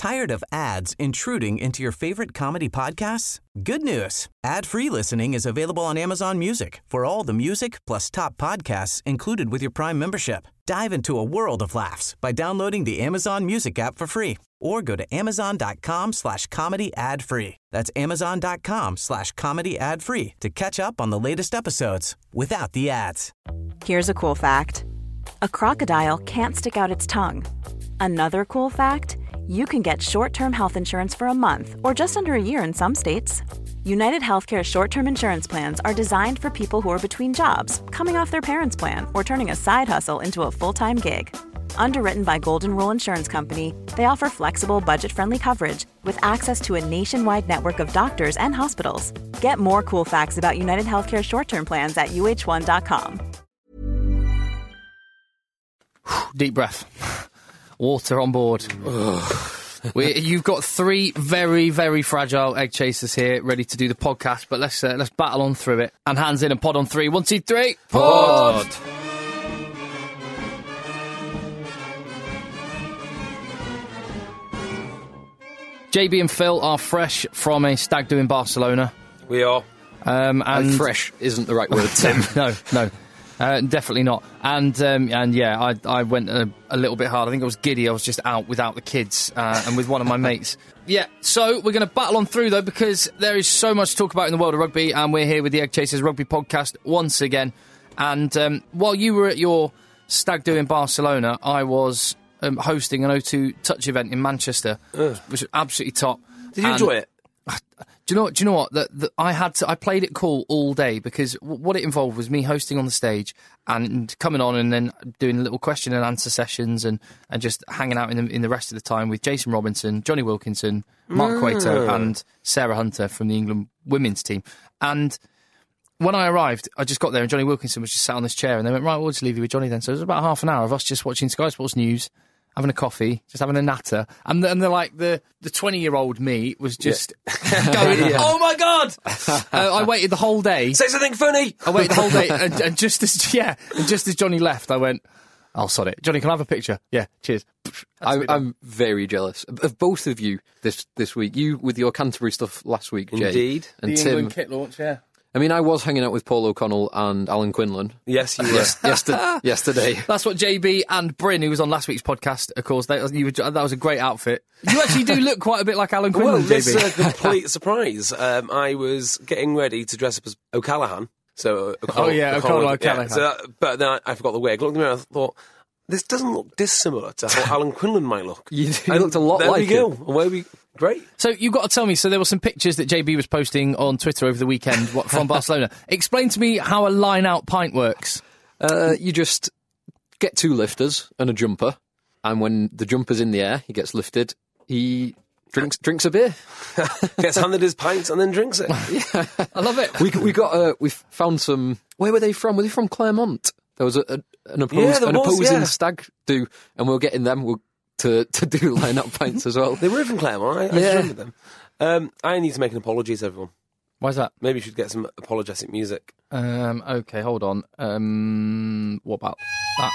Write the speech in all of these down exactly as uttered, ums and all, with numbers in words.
Tired of ads intruding into your favorite comedy podcasts? Good news. Ad-free listening is available on Amazon Music for all the music plus top podcasts included with your Prime membership. Dive into a world of laughs by downloading the Amazon Music app for free or go to amazon.com slash comedy ad free. That's amazon.com slash comedy ad free to catch up on the latest episodes without the ads. Here's a cool fact. A crocodile can't stick out its tongue. Another cool fact, you can get short-term health insurance for a month or just under a year in some states. United Healthcare short-term insurance plans are designed for people who are between jobs, coming off their parents' plan, or turning a side hustle into a full-time gig. Underwritten by Golden Rule Insurance Company, they offer flexible, budget-friendly coverage with access to a nationwide network of doctors and hospitals. Get more cool facts about United Healthcare short-term plans at U H one dot com. Deep breath. Water on board. we, you've got three very, very fragile egg chasers here ready to do the podcast, but let's uh, let's battle on through it. And hands in and pod on three. One, two, three. Pod! pod. J B and Phil are fresh from a stag do in Barcelona. We are. Um, and, and fresh isn't the right word, Tim. no, no. Uh, definitely not. And um, and yeah, I I went a, a little bit hard. I think I was giddy. I was just out without the kids uh, and with one of my mates. Yeah, so we're going to battle on through, though, because there is so much to talk about in the world of rugby, and we're here with the Egg Chasers Rugby Podcast once again. And um, while you were at your stag do in Barcelona, I was um, hosting an O two Touch event in Manchester, Ugh. which was absolutely top. Did you and enjoy it? Do you know what? Do you know what? That that I had to. I played it cool all day because w- what it involved was me hosting on the stage and coming on and then doing little question and answer sessions and, and just hanging out in the in the rest of the time with Jason Robinson, Johnny Wilkinson, Mark mm. Cueto, and Sarah Hunter from the England women's team. And when I arrived, I just got there and Johnny Wilkinson was just sat on this chair and they went, right, we'll just leave you with Johnny then. So it was about half an hour of us just watching Sky Sports News, having a coffee, just having a natter, and the, and they're like the the twenty year old me was just yeah. going, yeah. oh my god! uh, I waited the whole day. Say something funny. I waited the whole day, and, and just as yeah, and just as Johnny left, I went, "I'll sod it, Johnny. Can I have a picture?" Yeah, cheers. I'm, I'm very jealous of both of you this this week. You with your Canterbury stuff last week, Jay. Indeed, and the Tim. England kit launch, yeah. I mean, I was hanging out with Paul O'Connell and Alan Quinlan. Yes, you were. Yes, yesterday, yesterday. That's what J B and Bryn, who was on last week's podcast, of course, they, you were, that was a great outfit. You actually do look quite a bit like Alan Quinlan, well, J B. Well, this is a complete surprise. Um, I was getting ready to dress up as O'Callaghan. So, O'Connell, oh, yeah, O'Connell, O'Callaghan. Yeah, so that, but then I, I forgot the wig. I looked in the mirror and I thought, this doesn't look dissimilar to how Alan Quinlan might look. You do looked a lot there like we go. him. Where we Great. So you've got to tell me, so there were some pictures that J B was posting on Twitter over the weekend what, from Barcelona. Explain to me how a line-out pint works. Uh, you just get two lifters and a jumper, and when the jumper's in the air, he gets lifted, he drinks drinks a beer. Gets handed his pints and then drinks it. Yeah, I love it. We we got uh, we found some. Where were they from? Were they from Claremont? There was a, a, an, opposed, yeah, an was, opposing yeah. stag do, and we're getting them. We'll, To, to do line-up pints as well. They were from Claremont. I, I yeah. remember them. Um, I need to make an apology to everyone. Why's that? Maybe you should get some apologetic music. Um, okay, hold on. Um, what about that?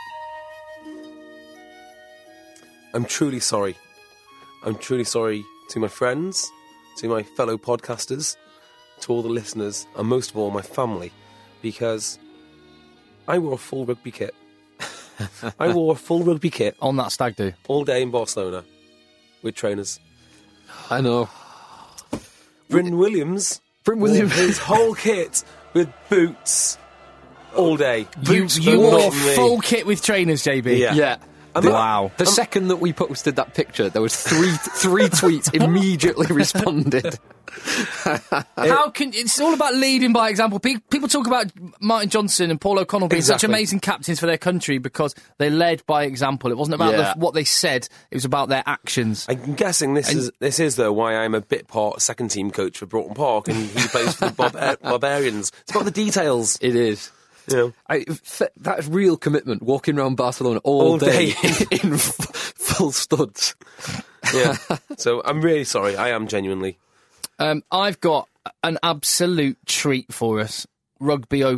I'm truly sorry. I'm truly sorry to my friends, to my fellow podcasters, to all the listeners, and most of all, my family, because I wore a full rugby kit. I wore a full rugby kit on that stag do all day in Barcelona with trainers. I know. Bryn Williams, Bryn Williams, his whole kit with boots all day. Boots you you wore full kit with trainers, J B. Yeah. yeah. The, wow. The um, second that we posted that picture, there was three three tweets immediately responded. How can it's all about leading by example. People talk about Martin Johnson and Paul O'Connell being exactly. such amazing captains for their country because they led by example. It wasn't about yeah. the, what they said; it was about their actions. I'm guessing this and, is this is though why I'm a bit part second team coach for Broughton Park and he plays for the Barbar- Barbarians. It's about the details. It is. Yeah. I, that's real commitment, walking around Barcelona all, all day, day. in, in full studs. Yeah. So I'm really sorry. I am genuinely. Um, I've got an absolute treat for us. Rugby Okie.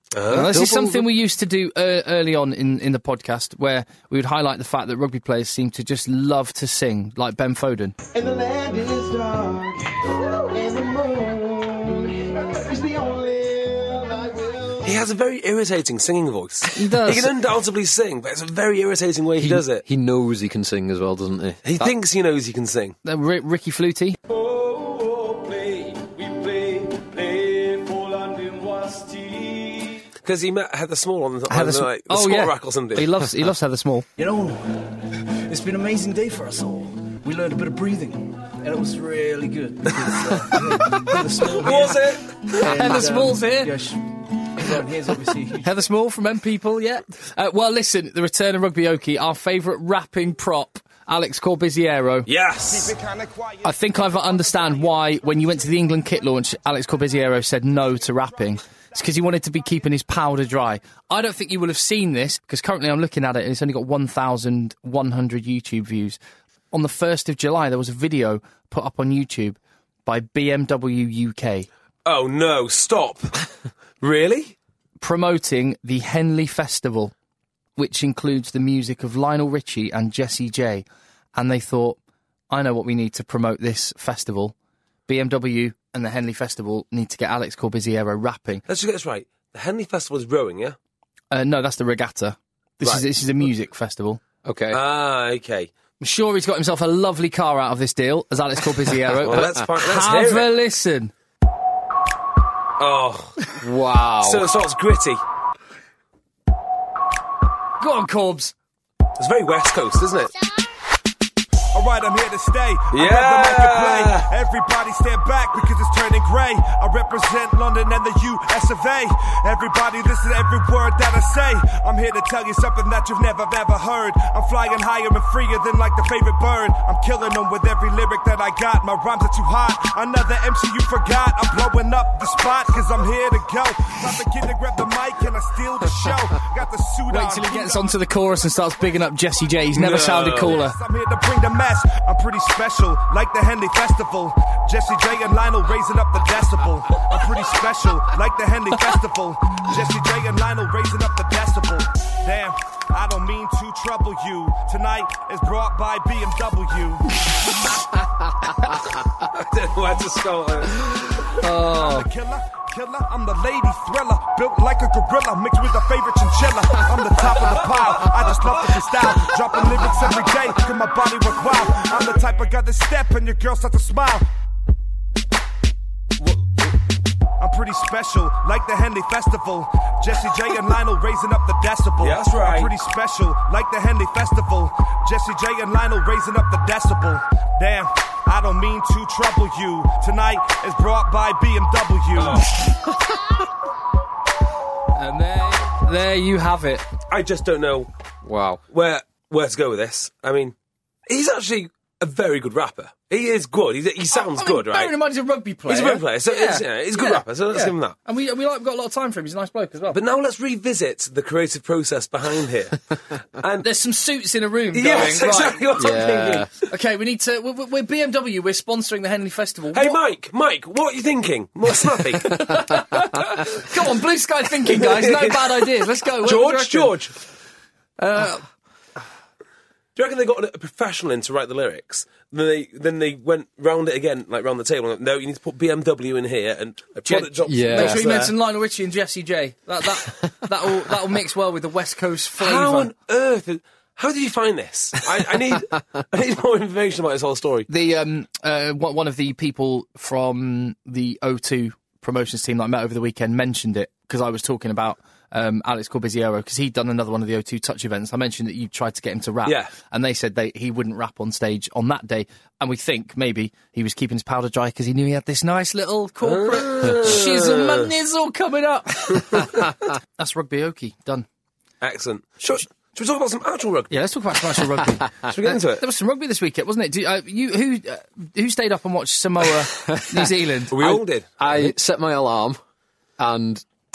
Uh, Now, this is double- something we used to do uh, early on in, in the podcast, where we would highlight the fact that rugby players seem to just love to sing, like Ben Foden. And the land is dark, and the moon is the only light will. He has a very irritating singing voice. He does. He can undoubtedly sing, but it's a very irritating way he, He does it. He knows he can sing as well, doesn't he? He thinks he knows he can sing. Uh, R- Ricky Flutie. Oh, play, we play, play for London was tea. Because he met Heather Small on the, on Heather the, Sm- like, the oh, squat yeah. rack or something. He loves, he loves Heather Small. You know, it's been an amazing day for us all. We learned a bit of breathing, and it was really good. Because, uh, Heather Small here, Was it? and, Heather Small's here. Yeah, she, everyone here's obviously a huge Heather Small from M People, yeah. Uh, well, listen, the return of Rugby Okie, our favourite rapping prop, Alex Corbiziero. Yes. I think I understand why, when you went to the England kit launch, Alex Corbiziero said no to rapping. It's because he wanted to be keeping his powder dry. I don't think you will have seen this, because currently I'm looking at it and it's only got one thousand one hundred YouTube views. On the first of July, there was a video put up on YouTube by B M W U K Oh, no, stop. Really? promoting the Henley Festival, which includes the music of Lionel Richie and Jessie J. And they thought, I know what we need to promote this festival. B M W and the Henley Festival need to get Alex Corbiziero rapping. Let's just get this right. The Henley Festival is rowing, yeah? Uh, no, that's the regatta. This Right. is this is a music festival. Okay. Ah, okay. I'm sure he's got himself a lovely car out of this deal, as Alex Corbiziero. Well, let's find- let's have hear a it. listen. Oh, wow. so it starts gritty. Go on, Corbs. It's very West Coast, isn't it? Alright, I'm here to stay. I Yeah. grab the mic and play. Everybody stand back because it's turning grey. I represent London and the U S of A. Everybody listen to every word that I say. I'm here to tell you something that you've never, ever heard. I'm flying higher and freer than like the favorite bird. I'm killing them with every lyric that I got. My rhymes are too hot. Another M C you forgot. I'm blowing up the spot because I'm here to go. Time to get to grab the mic and I steal the show. Got the suit on. Wait till he gets onto the chorus and starts bigging up Jessie J. He's never No. sounded cooler. I'm here to bring the mess. I'm pretty special, like the Henley Festival. Jessie J and Lionel raising up the decibel. I'm pretty special, like the Henley Festival. Jessie J and Lionel raising up the decibel. Damn, I don't mean to trouble you. Tonight is brought by B M W. I don't know where to start. I'm the killer, killer, I'm the lady thriller. Built like a gorilla, mixed with a favorite chinchilla. I'm the top of the pile, I just love the freestyle. Dropping lyrics every day, cause my body work wild. I'm the type of guy that step and your girl start to smile. I'm pretty special, like the Henley Festival. Jessie J and Lionel raising up the decibel. Yeah, that's right. I'm pretty special, like the Henley Festival. Jessie J and Lionel raising up the decibel. Damn, I don't mean to trouble you. Tonight is brought by B M W. And there, there you have it. I just don't know Wow. where where to go with this. I mean, he's actually a very good rapper. He is good. He's, he sounds I mean, good, right? Bearing in mind he's a rugby player. He's a rugby player, so it's- yeah, he's a good rapper, so let's give him that. And we, we like, we've got a lot of time for him. He's a nice bloke as well. But now let's revisit the creative process behind here. And There's some suits in a room going. yes, right. exactly what Yeah. I'm thinking. Okay, we need to. We're, we're B M W. We're sponsoring the Henley Festival. Hey, What- Mike, Mike, what are you thinking? More snappy. Come on, blue sky thinking, guys. No bad ideas. Let's go. What do you George, reckon? George. Uh, Do you reckon they got a professional in to write the lyrics? Then they then they went round it again, like round the table. And, no, you need to put B M W in here and a product drops. yeah. Make sure you there. mention Lionel Richie and Jessie J. That that that'll that'll mix well with the West Coast flavour. How on earth? is- How did you find this? I, I need I need more information about this whole story. The um uh one one of the people from the O two promotions team that I met over the weekend mentioned it because I was talking about um Alex Corbiziero because he'd done another one of the O two Touch events. I mentioned that you tried to get him to rap, Yeah. and they said they he wouldn't rap on stage on that day, and we think maybe he was keeping his powder dry because he knew he had this nice little corporate shizzle and nizzle coming up. That's Rugby Okie done. Excellent. Should, should we talk about some actual rugby? Yeah, let's talk about some actual rugby. Should we get into it? There was some rugby this weekend, wasn't it? Do, uh, you who uh, who stayed up and watched Samoa, New Zealand? We all did. I set my alarm and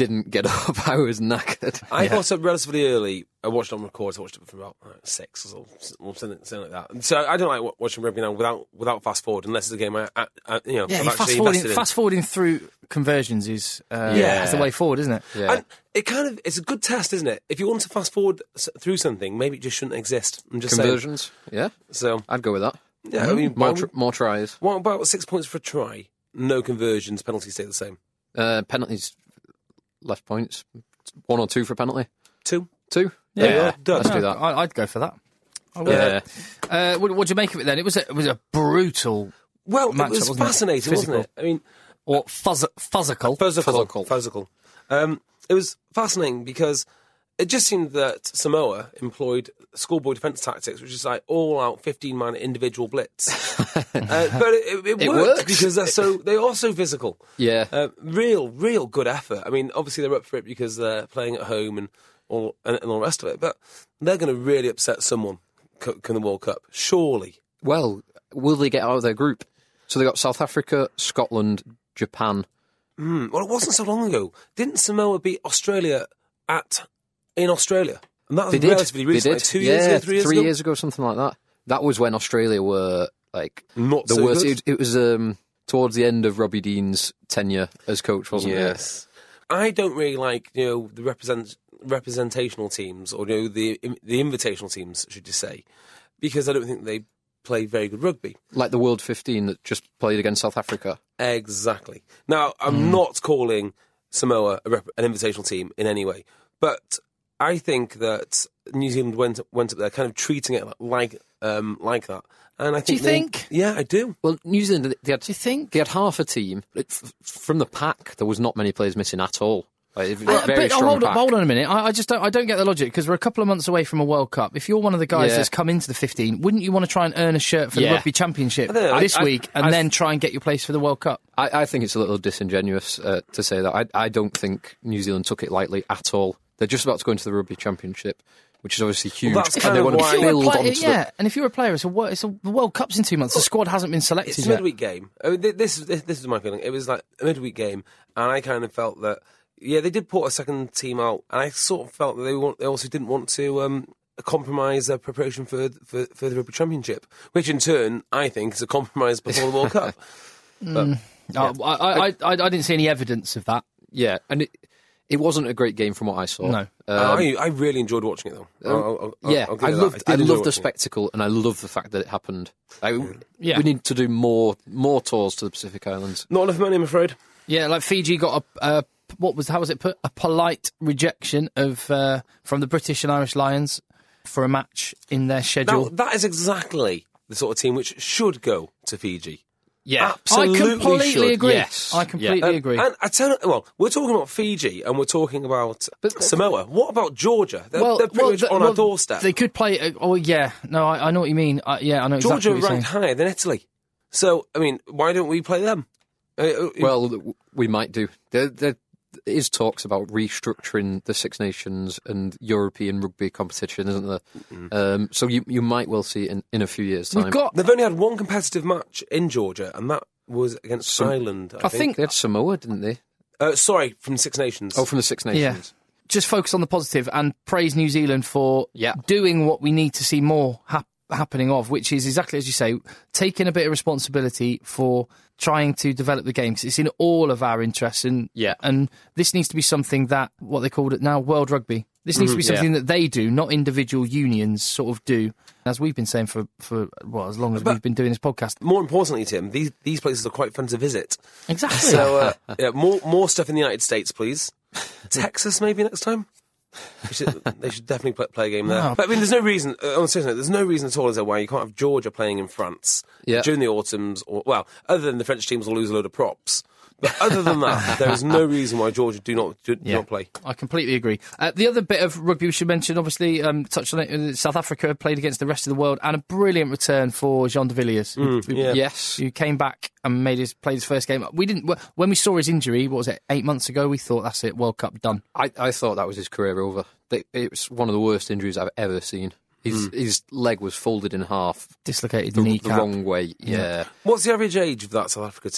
didn't get up. I was knackered. I got up relatively early. I watched it on record. So I watched it from about uh, six or so, or something, something like that. So I don't like wa- watching rugby now without without fast forward, unless it's a game I, I, I you know, Yeah, I'm fast actually forwarding, invested in. fast forwarding through conversions is uh, Yeah. is the way forward, isn't it? Yeah. And it kind of it's a good test, isn't it? If you want to fast forward s- through something, maybe it just shouldn't exist. I'm just Conversions, yeah. saying. So I'd go with that. yeah, I mean, More, why tr- would- more tries. what about six points for a try? No conversions, penalties stay the same. Uh, penalties, less points. One or two for a penalty. Two. Two. Yeah, There you go. done. Let's No, do that. I, I'd go for that. I would. Yeah. Uh, what what do you make of it then? It was a, it was a brutal Well, matchup, it was wasn't it? fascinating, Physical. wasn't it? I mean, or fuzz, fuzzical. physical, Physical. physical. Um, it was fascinating because it just seemed that Samoa employed schoolboy defence tactics, which is like all-out fifteen-man individual blitz. uh, but it, it, It worked works. because they're so they are so physical. Yeah. Uh, real, real good effort. I mean, obviously they're up for it because they're playing at home and all and, and all the rest of it. But they're going to really upset someone c- in the World Cup, surely. Well, will they get out of their group? So they got South Africa, Scotland, Japan. Hmm. Well, it wasn't so long ago. Didn't Samoa beat Australia at in Australia? And that was They did. relatively recent, They did. like two yeah, years ago, three years three ago. years ago, something like that. That was when Australia were like Not the so worst. good. It, it was um, towards the end of Robbie Dean's tenure as coach, wasn't it? Yes. I don't really like, you know, the represent representational teams, or, you know, the the invitational teams, should you say, because I don't think they play very good rugby. Like the World fifteen that just played against South Africa. Exactly. Now, I'm Hmm. not calling Samoa a rep- an invitational team in any way, but I think that New Zealand went went up there, kind of treating it like um, like that. And I think Do you they- think? Yeah, I do. Well, New Zealand, they had, Do you think? they had half a team. It- f- From the pack, there was not many players missing at all. Like, it was a Uh, very but oh, strong hold on, pack. hold on a minute. I, I just don't. I don't get the logic because we're a couple of months away from a World Cup. If you're one of the guys Yeah. that's come into the fifteen, wouldn't you want to try and earn a shirt for the Yeah. Rugby Championship I don't know. this I- I- week and I- then try and get your place for the World Cup? I, I think it's a little disingenuous uh, to say that. I, I don't think New Zealand took it lightly at all. They're just about to go into the Rugby Championship, which is obviously huge, that's and kind they of want why- to If you're a build Play- onto yeah, the... and if you're a player, it's a wo- it's a the World Cup's in two months. The squad hasn't been selected It's a yet. midweek game. I mean, th- this, this this is my feeling. It was like a midweek game, and I kind of felt that yeah, they did put a second team out, and I sort of felt that they want, they also didn't want to um, compromise their preparation for, for for the Rugby Championship, which in turn I think is a compromise before the World Cup. But, Oh, I, I, I, I didn't see any evidence of that. Yeah, and it, it wasn't a great game from what I saw. No. Um, I I really enjoyed watching it though. I'll- I'll- I'll- yeah, I'll give I you that. loved, did I enjoy loved the watching it. spectacle, and I love the fact that it happened. Like, Yeah. We need to do more more tours to the Pacific Islands. Not enough money, I'm afraid. Yeah, like Fiji got a, a what was how was it put a polite rejection of uh, from the British and Irish Lions for a match in their Now, schedule. that is exactly the sort of team which should go to Fiji. Yeah, Absolutely I completely should. agree. Yes. I completely Um, agree. And I tell you, well, we're talking about Fiji and we're talking about Samoa. What about Georgia? They're, they're pretty much the- on well, our doorstep. They could play. Uh, oh yeah, no, I, I know what you mean. Uh, yeah, I know exactly Georgia what you're ranked saying. higher than Italy. So, I mean, why don't we play them? Uh, uh, Well, w- we might do. There, there is talks about restructuring the Six Nations and European rugby competition, isn't there? Um, so you you might well see it in, in a few years' time. We've got. they've only had one competitive match in Georgia, and that was against Ireland, I, I think They had Samoa, didn't they? Uh, sorry, from Six Nations. Oh, from the Six Yeah. Nations. Just focus on the positive and praise New Zealand for Yeah. doing what we need to see more hap- happening of, which is exactly as you say, taking a bit of responsibility for trying to develop the game because it's in all of our interests, and Yeah. and this needs to be something that what they called it now World Rugby. This needs to be Mhm, yeah. something that they do, not individual unions sort of do, as we've been saying for for well as long as But- we've been doing this podcast. More importantly, Tim, these these places are quite fun to visit. Exactly. So, uh, yeah, more more stuff in the United States, please. Texas, maybe next time. We should, they should definitely play, play a game there. No. But I mean, there's no reason. Uh, on a serious note, there's no reason at all, is there, why you can't have Georgia playing in France Yeah. during the autumns, or well, other than the French teams will lose a load of props. But other than that, there is no reason why Georgia do not do, do Yeah. not play. I completely agree. Uh, the other bit of rugby we should mention, obviously, um, touched on it. uh, South Africa played against the rest of the world, and a brilliant return for Jean de Villiers, who, who- yeah. Yes. who came back and made his played his first game. We didn't when we saw his injury. What was it? Eight months ago, we thought that's it. World Cup done. I, I thought that was his career over. They, it was one of the worst injuries I've ever seen. His his leg was folded in half Dislocated the, the the kneecap. wrong way. Yeah. What's the average age of that South Africa team?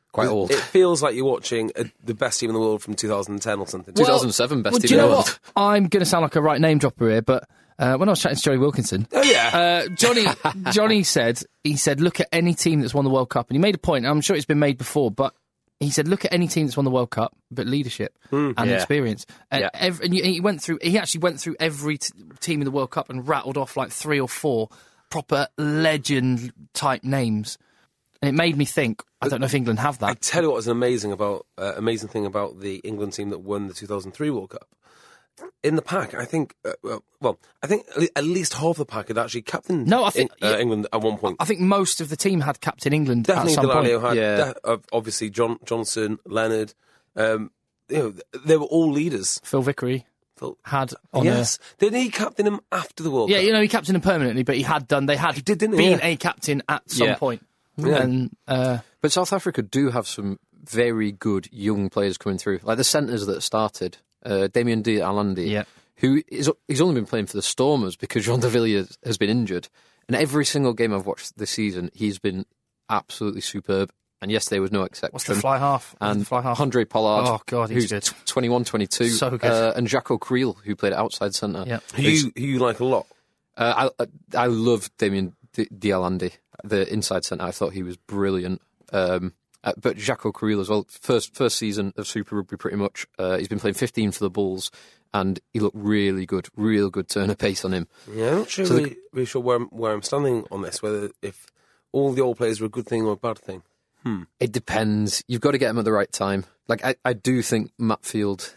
Quite it, old. It feels like you're watching a, the best team in the world from two thousand ten or something. two thousand seven best well, team do you in the know world. what? I'm going to sound like a right name dropper here, but uh, when I was chatting to Johnny Wilkinson, Oh yeah, uh, Johnny Johnny said he said look at any team that's won the World Cup, and he made a point. I'm sure it's been made before, but he said look at any team that's won the World Cup, but leadership and Yeah. experience. And, Yeah. every, and he went through. He actually went through every t- team in the World Cup and rattled off like three or four proper legend type names. And it made me think, I don't know if England have I that. tell you what was amazing about uh, amazing thing about the England team that won the two thousand three World Cup. In the pack, I think, uh, well, well, I think at least half the pack had actually captained No, I think- Eng- uh, yeah. England at one point. I think most of the team had captain England Definitely, at some Delaney point. had Yeah. de- uh, obviously John Johnson, Leonard. Um, you know, they were all leaders. Phil Vickery Phil- had on yes, didn't he captain him after the World a... Yeah, Cup? you know, he captained him permanently, but he had done... They had He did, didn't he? been Yeah. a captain at some Yeah. point. Yeah. And... Uh, But South Africa do have some very good young players coming through. Like the centres that started, uh, Damien de Allende, Yeah. who is he's only been playing for the Stormers because Jean de Villiers has been injured. And every single game I've watched this season, he's been absolutely superb. And yesterday was no exception. what's the fly half? What's And the fly half? Andre Pollard, Oh, God, he's who's good. t- twenty-one, twenty-two. So good. Uh, and Jacko Creel, who played outside centre. Yeah. Who you, who you like a lot? Uh, I, I love Damien de Allende, the inside centre. I thought he was brilliant. Um, uh, but Jacko Creel as well. First first season of Super Rugby, pretty much. Uh, he's been playing fifteen for the Bulls, and he looked really good. Real good turn of pace on him. Yeah, I'm not sure So the- really, really sure where I'm, where I'm standing on this. Whether if all the old players are a good thing or a bad thing. It depends. You've got to get him at the right time. Like I, I do think Matt Field.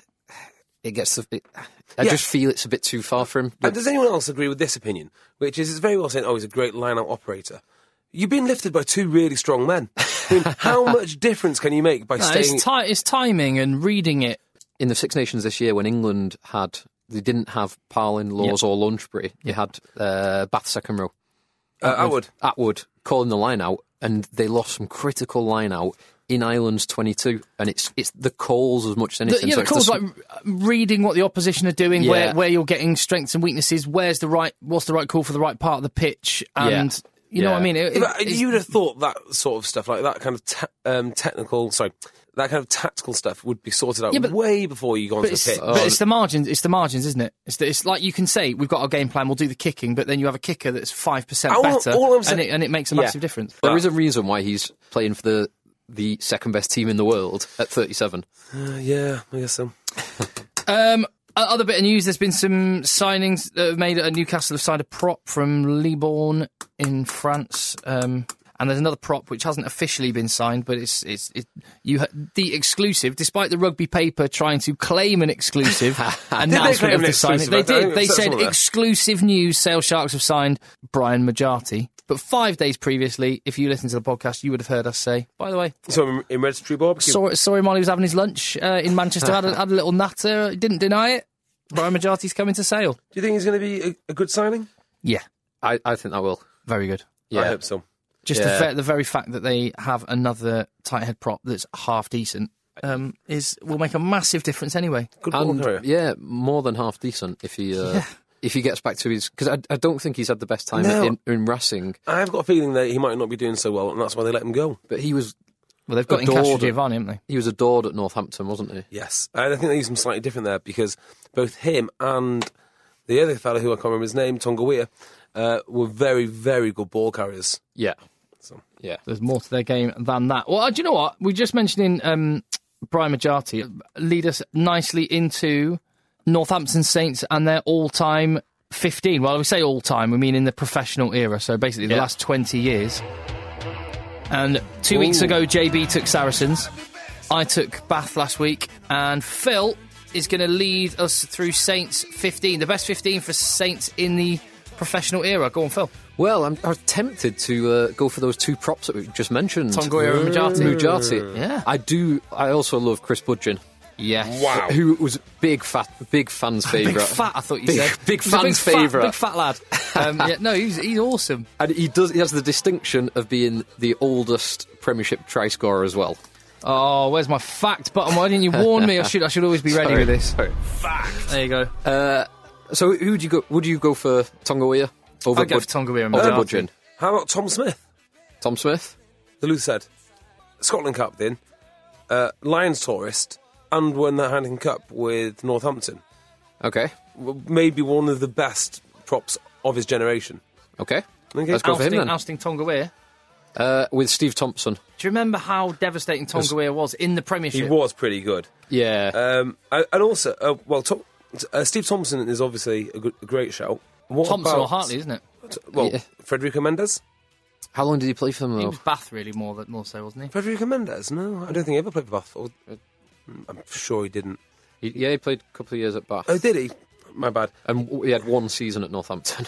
It gets. The, it, I Yeah. just feel it's a bit too far for him. And But does anyone else agree with this opinion? Which is, it's very well saying, oh, he's a great line-out operator. You've been lifted by two really strong men. I mean, how much difference can you make by No, staying... it's, ti- it's timing and reading it. in the Six Nations this year, when England had, they didn't have Parlin, Laws, or Lunchbury. You had uh, Bath second row. uh, Atwood. Atwood calling the line out, and they lost some critical line out in Ireland's twenty-two, and it's it's the calls as much as The, anything. yeah, So the it's calls the- like uh, reading what the opposition are doing, where, Yeah. where you're getting strengths and weaknesses, where's the right, what's the right call for the right part of the pitch, and you know Yeah. what I mean. It, Yeah, but it's- you would have thought that sort of stuff, like that kind of te- um, technical, sorry, that kind of tactical stuff would be sorted out Yeah, but- way before you go But onto it's, the pitch. but it's the margins. It's the margins, isn't it? It's, the, it's like you can say we've got our game plan. We'll do the kicking, but then you have a kicker that's five percent All- better, all I'm and, saying- it, and it makes a Yeah. massive difference. There is a reason why he's playing for the the second best team in the world at thirty-seven. Uh, yeah, I guess so. Um, o- other bit of news: there's been some signings that have made at Newcastle. Have signed a prop from Libourne in France. Um, and there's another prop which hasn't officially been signed, but it's it's it, you ha- the exclusive. Despite the rugby paper trying to claim an exclusive announcement claim of an the signing, exclusive? they I think did. They that's said all there. exclusive news: Sale Sharks have signed Brian Majati. But five days previously, if you listen to the podcast, you would have heard us say, by the way, So in, in Registry Barbecue, Sorry, sorry, while he was having his lunch uh, in Manchester, had a, had a little natter. He didn't deny it. Brian Majati's coming to Sale. do you think he's going to be a, a good signing? Yeah, I, I think that will. very good. I Yeah. hope so. Just Yeah. the, ve- the very fact that they have another tight head prop that's half decent um, is will make a massive difference anyway. Good ball And carrier. yeah, more than half decent if he uh, Yeah. if he gets back to his, because I, I don't think he's had the best time No. in, in Racing, I've got a feeling that he might not be doing so well, and that's why they let him go. but he was Well, they've got Adored Incastro it. Giovanni, haven't they? he was adored at Northampton, wasn't he? Yes, and I think they use him slightly different there because both him and the other fellow, who I can't remember his name, Tonga Weir, uh, were very, very good ball carriers. Yeah. So Yeah. There's more to their game than that. Well, uh, do you know what? We just mentioning um, Brian Majati lead us nicely into Northampton Saints and their all-time fifteen. Well, we say all-time, we mean in the professional era, so basically the Yeah. last twenty years. And two weeks Ooh. ago, J B took Saracens. I took Bath last week, and Phil is going to lead us through Saints fifteen, the best fifteen for Saints in the professional era. Go on, Phil. Well, I'm, I was tempted to uh, go for those two props that we just mentioned. Tongoira and Majati. Mujati. Yeah. I do. I also love Chris Budgeon, Yes. wow, who was big fat, big fans' favourite. Big fat, I thought you Big- said. big He's a fans' fat- favourite. Big fat lad. Um, yeah, no, he's, he's awesome. And he does. He has the distinction of being the oldest Premiership try scorer as well. Oh, where's my fact button? Why didn't you warn me? I should I should always be ready Sorry, with this. sorry. There you go. Uh, so, who would you go? Would you go for Tongoia over I'll go Bud- for Tonga Weir and over Majati. Budgeon? how about Tom Smith? Tom Smith. The Luther said. Scotland captain, uh, Lions tourist, and won the Heineken Cup with Northampton. Okay. Maybe one of the best props of his generation. Okay. Okay. Let's go for him Ousting, then. ousting Tonga Weir. Uh, with Steve Thompson. Do you remember how devastating Tonga Weir was in the He Premiership? was pretty good. Yeah. Um, and and also, uh, well, Tom, uh, Steve Thompson is obviously a, good, a great shout. What Thompson about, or Hartley, isn't it? Well, Yeah. Federico Mendes? How long did he play for them, He though? was Bath, really, more, than, more so, wasn't he? Federico Mendes? No, I don't think he ever played for Bath. Or, I'm sure he didn't. He, yeah, he played a couple of years at Bath. Oh, did he? My bad. And w- he had one season at Northampton.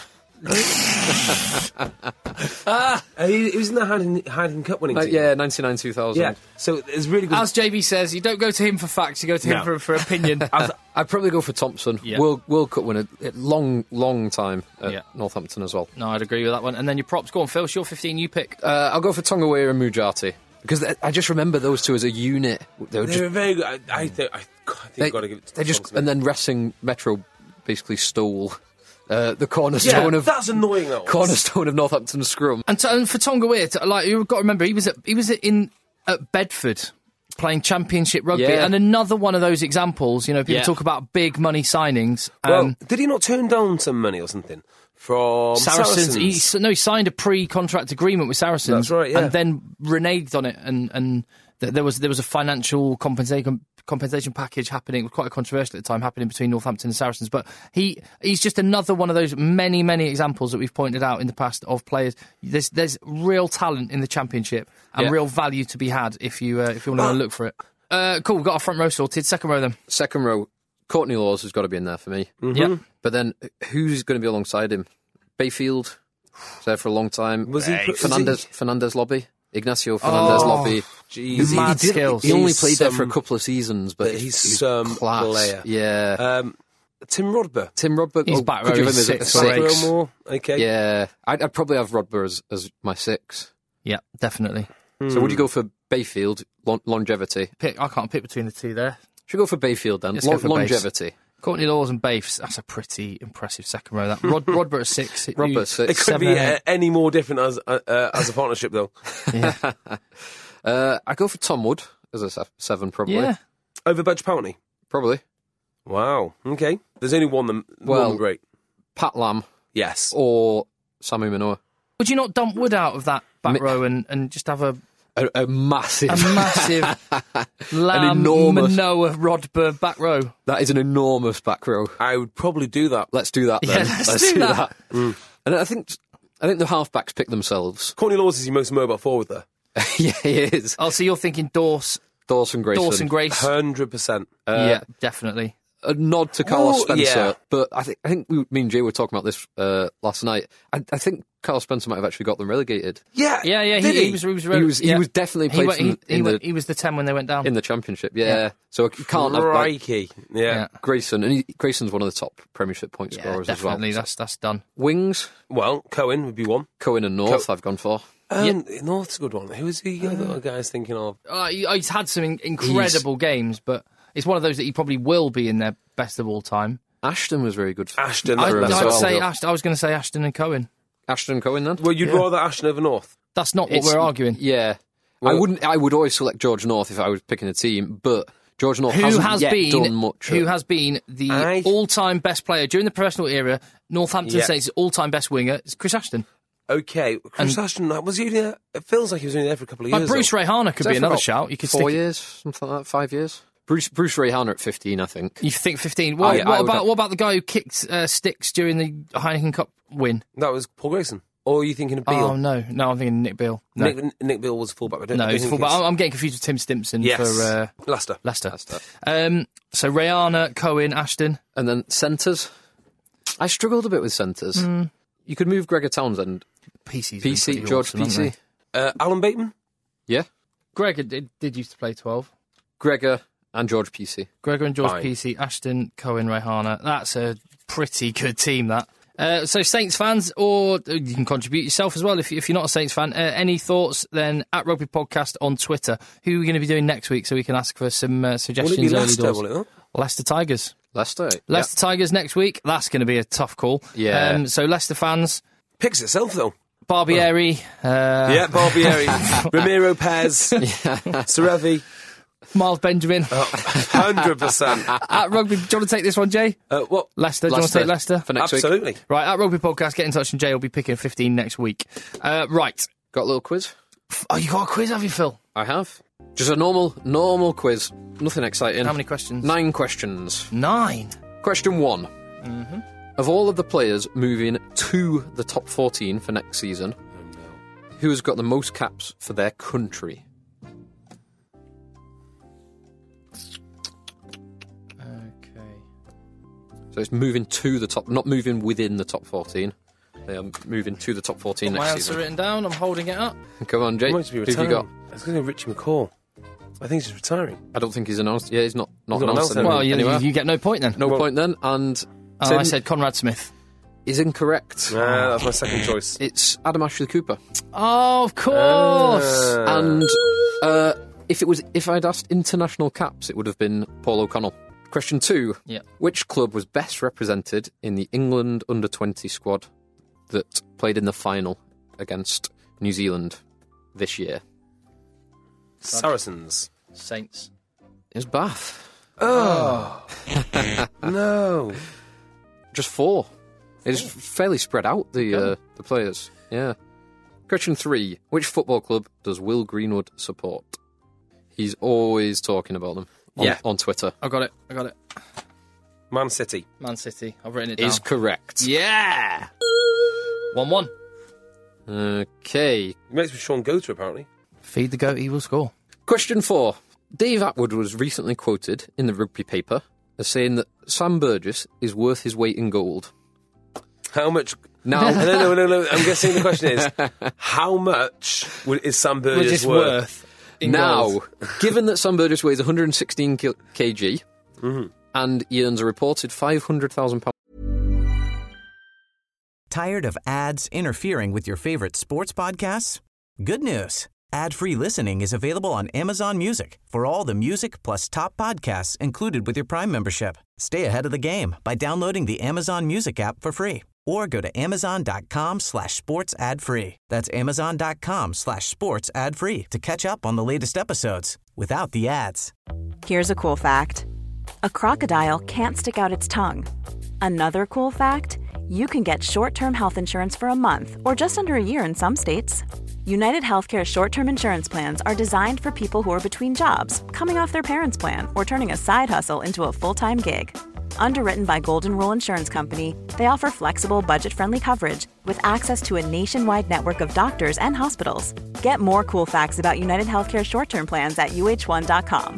Uh, he, he was in the Heineken, Heineken Cup winning Uh, team. yeah, ninety-nine two thousand. Yeah, so it's really good. As J V says, you don't go to him for facts, you go to him No. for, for opinion. I'd, I'd probably go for Thompson. Yeah. World, World Cup winner. A long, long time at Yeah. Northampton as well. No, I'd agree with that one. And then your props, go on, Phil, your fifteen you pick. Uh, I'll go for Tonga Weir and Mujati. Because th- I just remember those two as a unit. They were They just, were very good. I, I think I, God, I think they, you've got to give it to they just Thompson. and then Racing Metro basically stole uh, the cornerstone yeah, of that's annoying. That was. cornerstone of Northampton's scrum. And, to, and for Tonga Weir, to, like you've got to remember, he was at, he was at, in at Bedford playing Championship rugby, Yeah. and another one of those examples. You know, people Yeah. talk about big money signings. Well, Um, did he not turn down some money or something from Saracens, Saracens? He, s- no, he signed a pre-contract agreement with Saracens. That's right, yeah. and then reneged on it, and and th- there was there was a financial compensation compensation package happening. It was quite controversial at the time, happening between Northampton and Saracens. But he he's just another one of those many many examples that we've pointed out in the past of players. There's there's real talent in the Championship and Yeah. real value to be had if you uh, if you want to look for it. Uh, cool, we've got our front row sorted. Second row then. Second row, Courtney Laws has got to be in there for me. Yeah. But then who's going to be alongside him? Bayfield was there for a long time. Was he- was he- Fernandez? Fernandez Lobby. Ignacio Fernandez Oh, Lobby. Jeez. Mad he, did- skills. he only He's played there for a some- couple of seasons, but but he's he's some class. player. Yeah. Um, Tim Rodber. Tim Rodber. He's oh, back could row you have him as a six, six? right? Rodber more. Okay. Yeah. I'd, I'd probably have Rodber as, as my six. Yeah, definitely. So would you go for Bayfield, lon- longevity? Pick. I can't pick between the two there. Should we go for Bayfield then? Let's go for Bays. longevity. Courtney Laws and Baifs, that's a pretty impressive second row. That Rod, Rodber at six. Rodber you- at six. It could seven be and eight. uh, any more different as uh, uh, as a partnership, though. Yeah. Uh, I go for Tom Wood as a se- seven, probably. yeah. Over Budge Pountney. Probably. Wow. Okay. There's only one them. Well- one great. Pat Lam Yes. or Sammy Manoa. Would you not dump Wood out of that back Mi- row and, and just have a, A, a massive. a massive Lamb, enormous- Manoa, Rodber back row? That is an enormous back row. I would probably do that. Let's do that then. Yeah, let's do that. And I think I think the halfbacks pick themselves. Courtney Laws is your most mobile forward there. Yeah, he is. Oh, so you're thinking Dorse, Dawson Grayson. Dawson Grace? Hundred percent. yeah, definitely. A nod to Carlos Oh, Spencer, yeah. but I think I think we, me and Jay were talking about this uh, last night. I, I think Carlos Spencer might have actually got them relegated. Yeah. Yeah, yeah, Did he, he was. He was, He was he yeah. was definitely He, played went, from, he, he, in went, the he was the ten when they went down. in the championship. Yeah, Yeah. so you can't have like, Crikey. Yeah. Yeah. Grayson, and he, Grayson's one of the top Premiership point Yeah, scorers as well. definitely. That's that's done. Wings, Well, Cohen would be one. Cohen and North. I've gone for. Um, North's a good one. Who is the other guy's thinking of? Uh, he- he's had some in- incredible games, but it's one of those that he probably will be in their best of all time. Ashton was very good. For, Ashton. I, for him I'd as well. say Ashton, I was going to say Ashton and Cohen. Ashton Cohen then. Well, you'd Yeah. rather Ashton over North. That's not what It's- we're arguing. Yeah, I Well- wouldn't. I would always select George North if I was picking a team, but George North Who hasn't has yet been done much. who has been the I- all-time best player during the professional era? Northampton Yeah. Saints' all-time best winger is Chris Ashton. Okay, Chris Ashton, was he there? It feels like he was only there for a couple of Like years. Bruce though. Rayhana could Is that be for another about shout. You could four stick. years, something like that, five years. Bruce Bruce Rayhana at fifteen, I think. You think fifteen? What, I- what I would about have- what about the guy who kicked uh, sticks during the Heineken Cup win? That was Paul Grayson. Or are you thinking of Beale? Oh no, no, I'm thinking Nick Beale. No, Nick, Nick Beale was fullback. I don't, no, I don't he's think fullback. it's- I'm I'm getting confused with Tim Stimpson Yes. for uh, Leicester. Leicester. Um, so Rayana, Cohen, Ashton. And then centres. I struggled a bit with centres. Hmm. You could move Gregor Townsend. P C's P been C, pretty George awesome, P haven't C. they? Uh, Alan Bateman? Yeah. Gregor did, did used to play twelve. Gregor and George P C. Gregor and George Fine. P C, Ashton, Cohen, Rayhana. That's a pretty good team, that. Uh, so Saints fans, or you can contribute yourself as well if, if you're not a Saints fan. Uh, any thoughts, then at Rugby Podcast on Twitter. Who are we going to be doing next week so we can ask for some uh, Will it suggestions be early Leicester, doors? will it not? Leicester Tigers. Leicester. Leicester Tigers next week. That's going to be a tough call. Yeah. Um, so Leicester fans, Picks itself, though. Barbieri. Uh, Yeah, Barbieri, Ramiro Pez, Serevi. Miles Benjamin. one hundred percent. At Rugby, do you want to take this one, Jay? Uh, what? Leicester, do you want to take Leicester? For next week. Absolutely. Right, at Rugby Podcast, get in touch and Jay will be picking fifteen next week. Uh, right. Got a little quiz? Oh, you got a quiz, have you, Phil? I have. Just a normal, normal quiz. Nothing exciting. How many questions? Nine questions. Nine. Question one. Mm-hmm. Of all of the players moving to the top fourteen for next season, who has got the most caps for their country? Okay. So it's moving to the top, not moving within the top fourteen. They are moving to the top fourteen Got my next answer season. written down. I'm holding it up. Come on, Jake. He might be Who have you retiring. got? I was going to go Richie McCaw. I think he's retiring. I don't think he's announced. Yeah, he's not, not He's not announced announced anywhere. Well, you, anywhere. you get no point then. No Well- point then. And Oh, Tim I said Conrad Smith. is incorrect. Ah, that's my second choice. It's Adam Ashley Cooper. Oh, of course. Ah. And uh, if it was, if I'd asked international caps, it would have been Paul O'Connell. Question two. Yeah. Which club was best represented in the England under twenty squad that played in the final against New Zealand this year? Saracens. Saints. It was Bath. Oh. No. Just four. It's fairly spread out, the uh, the players. Yeah. Question three. Which football club does Will Greenwood support? He's always talking about them on, Yeah. on Twitter. I got it. I got it. Man City. Man City. I've written it down. Is correct. Yeah. one one. Okay. He mates with Sean Goater, apparently. Feed the goat, he will score. Question four. Dave Atwood was recently quoted in the rugby paper as saying that Sam Burgess is worth his weight in gold. How much... Now, no, no, no, no. I'm guessing the question is, how much would- is Sam Burgess Which is worth? worth. in now gold. given that Sam Burgess weighs one hundred sixteen kilograms Mm-hmm. and he earns a reported five hundred thousand pounds. Tired of ads interfering with your favorite sports podcasts? Good news. Ad-free listening is available on Amazon Music for all the music plus top podcasts included with your Prime membership. Stay ahead of the game by downloading the Amazon Music app for free or go to amazon.com slash sports ad free. That's amazon.com slash sports ad free to catch up on the latest episodes without the ads. Here's a cool fact. A crocodile can't stick out its tongue. Another cool fact, you can get short-term health insurance for a month or just under a year in some states. United Healthcare short-term insurance plans are designed for people who are between jobs, coming off their parents' plan, or turning a side hustle into a full-time gig. Underwritten by Golden Rule Insurance Company, they offer flexible, budget-friendly coverage with access to a nationwide network of doctors and hospitals. Get more cool facts about United Healthcare short-term plans at U H one dot com.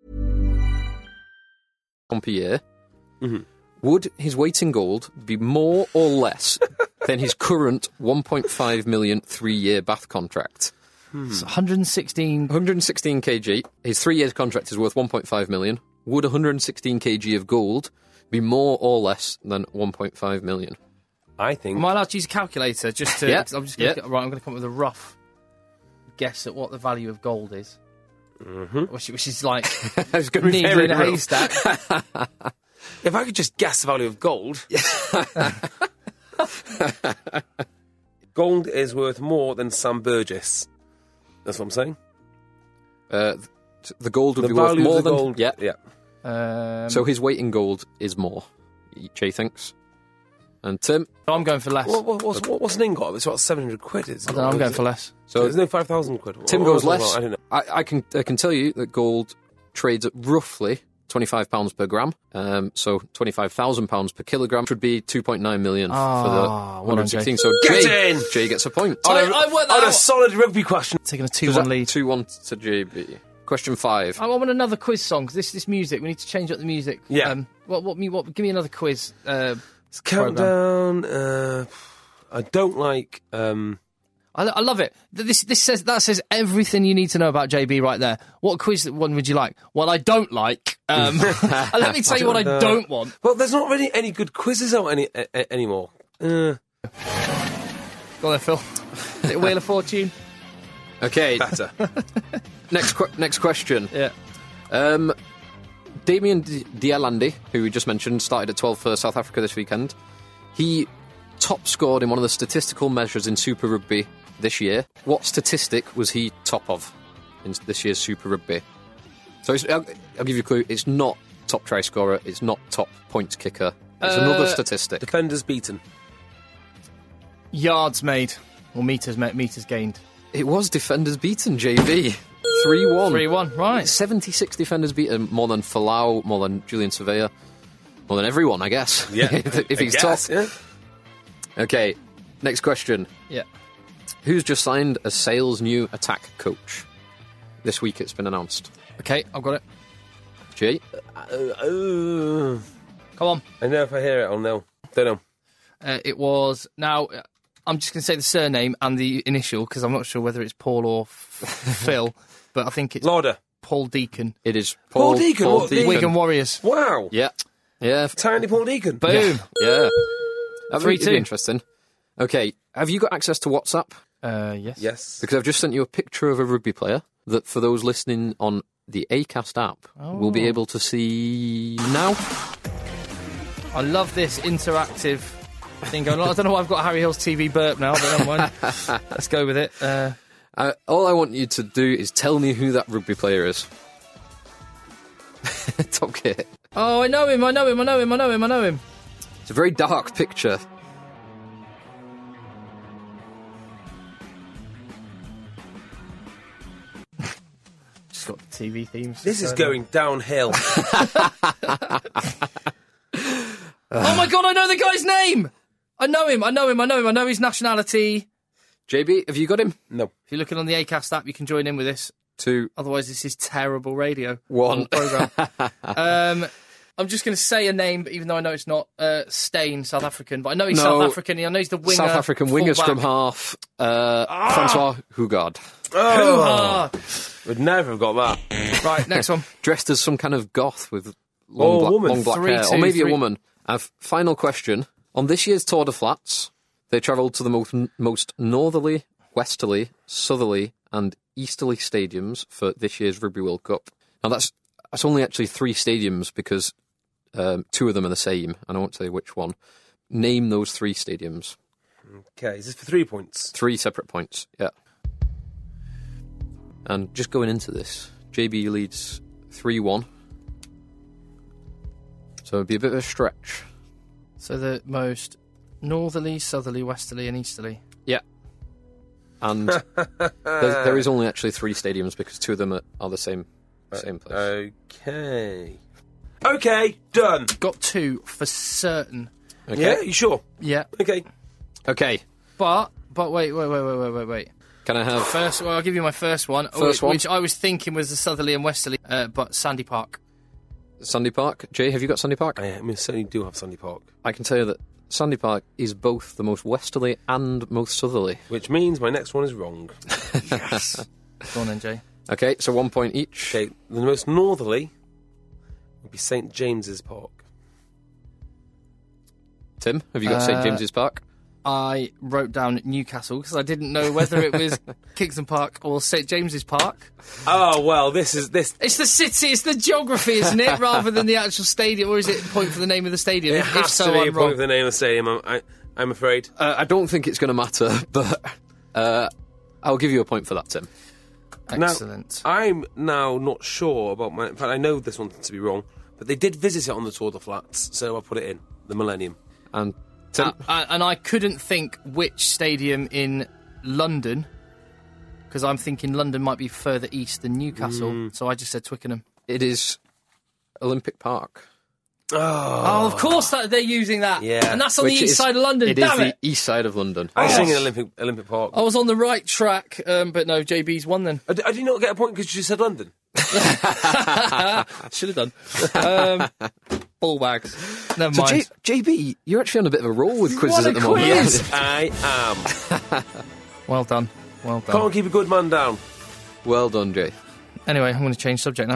per year. Mm-hmm. Would his weight in gold be more or less than his current one point five million three-year Bath contract? It's one hundred sixteen. one hundred sixteen kilograms. His three years contract is worth one point five million. Would one hundred sixteen kilograms of gold be more or less than one point five million? I think... Am I allowed to use a calculator just to... Yeah. 'cause I'm just gonna, Yeah. Right, I'm going to come up with a rough guess at what the value of gold is. Mm-hmm. Which, which is like It's going to be needle very in a rough. haystack. If I could just guess the value of gold... Gold is worth more than Sam Burgess. That's what I'm saying. Uh, th- the gold would The be worth value more of the than... gold... Yeah. yeah. Um, So his weight in gold is more, Jay thinks. And Tim? I'm going for less. What, what, what's, what, what's an ingot? It's about seven hundred quid. Is I don't know, I'm going for less. So So there's no five thousand quid. Tim What- goes what- less. I don't know. I, I can I can tell you that gold trades at roughly twenty-five pounds per gram. Um, so twenty-five thousand pounds per kilogram should be two point nine million Ah, for the well one done, sixteen. Jay. So Get Jay, in! Jay gets a point. I- I worked that On a out. solid rugby question. Taking a two one lead. two one to J B. Question five. I want another quiz song, 'cause this, this music, we need to change up the music. Yeah. Um, what, what, me- what, give me another quiz. Uh, It's countdown. Uh, I don't like... Um, I, I love it. This this says that says everything you need to know about J B right there. What quiz one would you like? Well, I don't like. Um, let me tell you what I Uh, don't want. well, there's not really any good quizzes out any a, a, anymore. Uh, Go on there, Phil. Is it Wheel of Fortune? Okay. better. next que- next question. Yeah. Um, Damien D- Dialandi, who we just mentioned, started at twelve for South Africa this weekend. He top scored in one of the statistical measures in Super Rugby this year. What statistic was he top of in this year's Super Rugby? So it's, I'll, I'll give you a clue. It's not top try scorer. It's not top points kicker. It's Uh, another statistic. Defenders beaten. Yards made. Or metres met, metres gained. It was defenders beaten, J B. three one. three one, right. seventy-six defenders beaten, more than Falau, more than Julian Surveyor, more than everyone, I guess. Yeah. if I he's guess, top. Yeah. Okay, next question. Yeah. Who's just signed as Sale's new attack coach? This week it's been announced. Okay, I've got it. Jay? Uh, uh, Come on. I know if I hear it, I'll know. Don't know. Uh, it was... Now, uh, I'm just going to say the surname and the initial, because I'm not sure whether it's Paul or f- Phil, but I think it's Lauder. Paul Deacon. It is Paul Paul, Deacon, Paul what, the- Deacon. Wigan Warriors. Wow. Yeah. Yeah. Tiny Paul Deacon. Boom. Yeah. That'd three be, two. be interesting. Okay, have you got access to WhatsApp? Uh, yes. Yes. Because I've just sent you a picture of a rugby player that, for those listening on the Acast app, will be able to see now. I love this interactive thing going on. I don't know why I've got Harry Hill's T V burp now, but never mind. Let's go with it. Uh, Uh, all I want you to do is tell me who that rugby player is. Top Kit. oh, I know him, I know him, I know him, I know him, I know him. It's a very dark picture. Just got the T V themes. This is So- going downhill. Oh my god, I know the guy's name! I know him, I know him, I know him, I know his nationality. J B, have you got him? No. If you're looking on the Acast app, you can join in with this. Two, Otherwise, this is terrible radio. one. Program. um, I'm just going to say a name, but even though I know it's not uh, Stain, South African, but I know he's No. South African. I know he's the winger. South African winger, fullback. scrum half, uh, Francois Hugard. Oh, Ah. would never have got that. Right, next one. Dressed as some kind of goth with long, Oh, black, woman. long black Three, hair. two, or maybe three. a woman. I've final question. On this year's Tour de Flats, they travelled to the most, most northerly, westerly, southerly and easterly stadiums for this year's Rugby World Cup. Now that's that's only actually three stadiums because um, two of them are the same, and I won't tell you which one. Name those three stadiums. Okay, is this for three points? Three separate points, yeah. And just going into this, J B leads three one. So it'd be a bit of a stretch. So the most northerly, southerly, westerly and easterly. Yeah. And there, there is only actually three stadiums because two of them are, are the same same place. Okay. Okay, done. Got two for certain. Okay. Yeah, you sure? Yeah. Okay. Okay. But, but wait, wait, wait, wait, wait, wait, wait. Can I have... First, well, I'll give you my first one. First which, one. Which I was thinking was the southerly and westerly, uh, but Sandy Park. Sandy Park? Jay, have you got Sandy Park? I, I mean, certainly do have Sandy Park, I can tell you that Sandy Park is both the most westerly and most southerly. which means my next one is wrong. Yes. Go on then, Jay. Okay, so one point each. Okay, the most northerly would be Saint James's Park. Tim, have you got Uh, Saint James's Park? I wrote down Newcastle because I didn't know whether it was Kingston Park or Saint James's Park. Oh well, this is this. It's the city, it's the geography, isn't it? Rather than the actual stadium, or is it point for the name of the stadium? It if has so, to be I'm a wrong. point of the name of the stadium. I'm, I, I'm afraid. Uh, I don't think it's going to matter, but uh, I'll give you a point for that, Tim. Excellent. Now, I'm now not sure about my. In fact, I know this one to be wrong, but they did visit it on the Tour de Flats, so I'll put it in the Millennium. And Tim, Uh, uh, and I couldn't think which stadium in London, because I'm thinking London might be further east than Newcastle, Mm. so I just said Twickenham. it is Olympic Park. Oh, Oh, of course that, they're using that. Yeah. And that's on Which the east is- side of London. It is Damn the it. east side of London. I was Oh. thinking Olympic Olympic Park. I was on the right track, um, but no, J B's won then. I, d- I did not get a point because you just said London. Should have done. Um, ball bags. Never So mind. J- JB, you're actually on a bit of a roll with quizzes What a at the moment. quiz! Yes, I am. Well done. Well done. Can't keep a good man down. Well done, Jay. Anyway, I'm going to change subject now.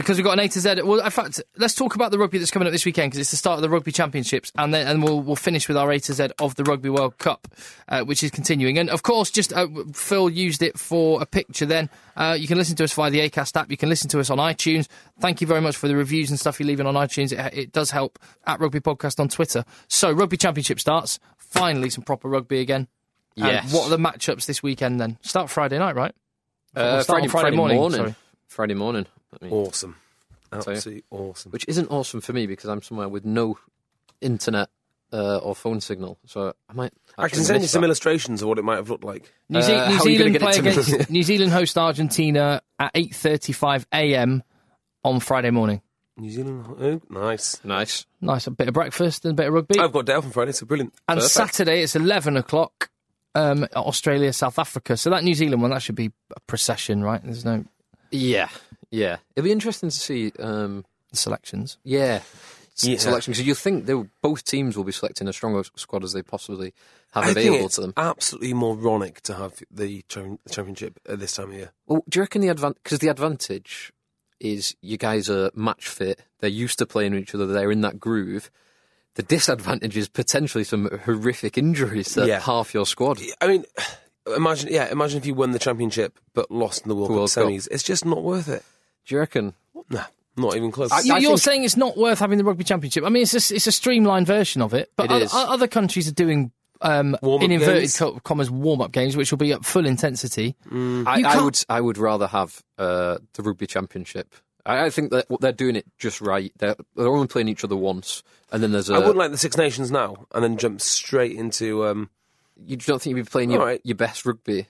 Because we've got an A to Z. Well, in fact, let's talk about the rugby that's coming up this weekend, because it's the start of the Rugby Championships, and then and we'll we'll finish with our A to Z of the Rugby World Cup, uh, which is continuing. And of course, just uh, Phil used it for a picture. Then uh, you can listen to us via the Acast app. You can listen to us on iTunes. Thank you very much for the reviews and stuff you're leaving on iTunes. It, it does help. At Rugby Podcast on Twitter. So Rugby Championship starts. Finally, some proper rugby again. Yes. And what are the matchups this weekend then? Start Friday night, right? Uh, Start Friday, on Friday morning. morning. Sorry. Friday morning. I mean, Awesome. Absolutely awesome. Which isn't awesome for me because I'm somewhere with no internet uh, or phone signal. So I might. I can send you some illustrations of what it might have looked like. New, Ze- Uh, New how are you Zealand gonna play get it to me? against New Zealand host Argentina at eight thirty-five a.m. on Friday morning. New Zealand, oh, nice. Nice. Nice, a bit of breakfast and a bit of rugby. I've got day off on Friday, so brilliant. And Perfect. Saturday it's eleven o'clock. Um, Australia, South Africa. So that New Zealand one, that should be a procession, right? There's no Yeah, yeah. It'll be interesting to see. Um, selections. yeah, s- Yeah. selection because you think they will, both teams will be selecting as strong a squad as they possibly have I think available it's to them. absolutely moronic to have the cha- championship at this time of year. Well, do you reckon the advantage? Because the advantage is you guys are match fit. They're used to playing with each other. They're in that groove. The disadvantage is potentially some horrific injuries to Yeah. half your squad. I mean, imagine, yeah, imagine if you won the championship but lost in the World The Cup World Cup. semis. It's just not worth it. Do you reckon? Nah, not even close. You, I you're think- saying it's not worth having the Rugby Championship. I mean, it's a, it's a streamlined version of it, but It o- is. o- other countries are doing um, Warm-up in inverted games. co- commas warm-up games, which will be at full intensity. I, You I can't- would. I would rather have uh, the rugby championship. I, I think that they're doing it just right. They're, they're only playing each other once, and then there's a. I wouldn't like the Six Nations now and then jump straight into. Um, You don't think you'd be playing your, All right. your best rugby?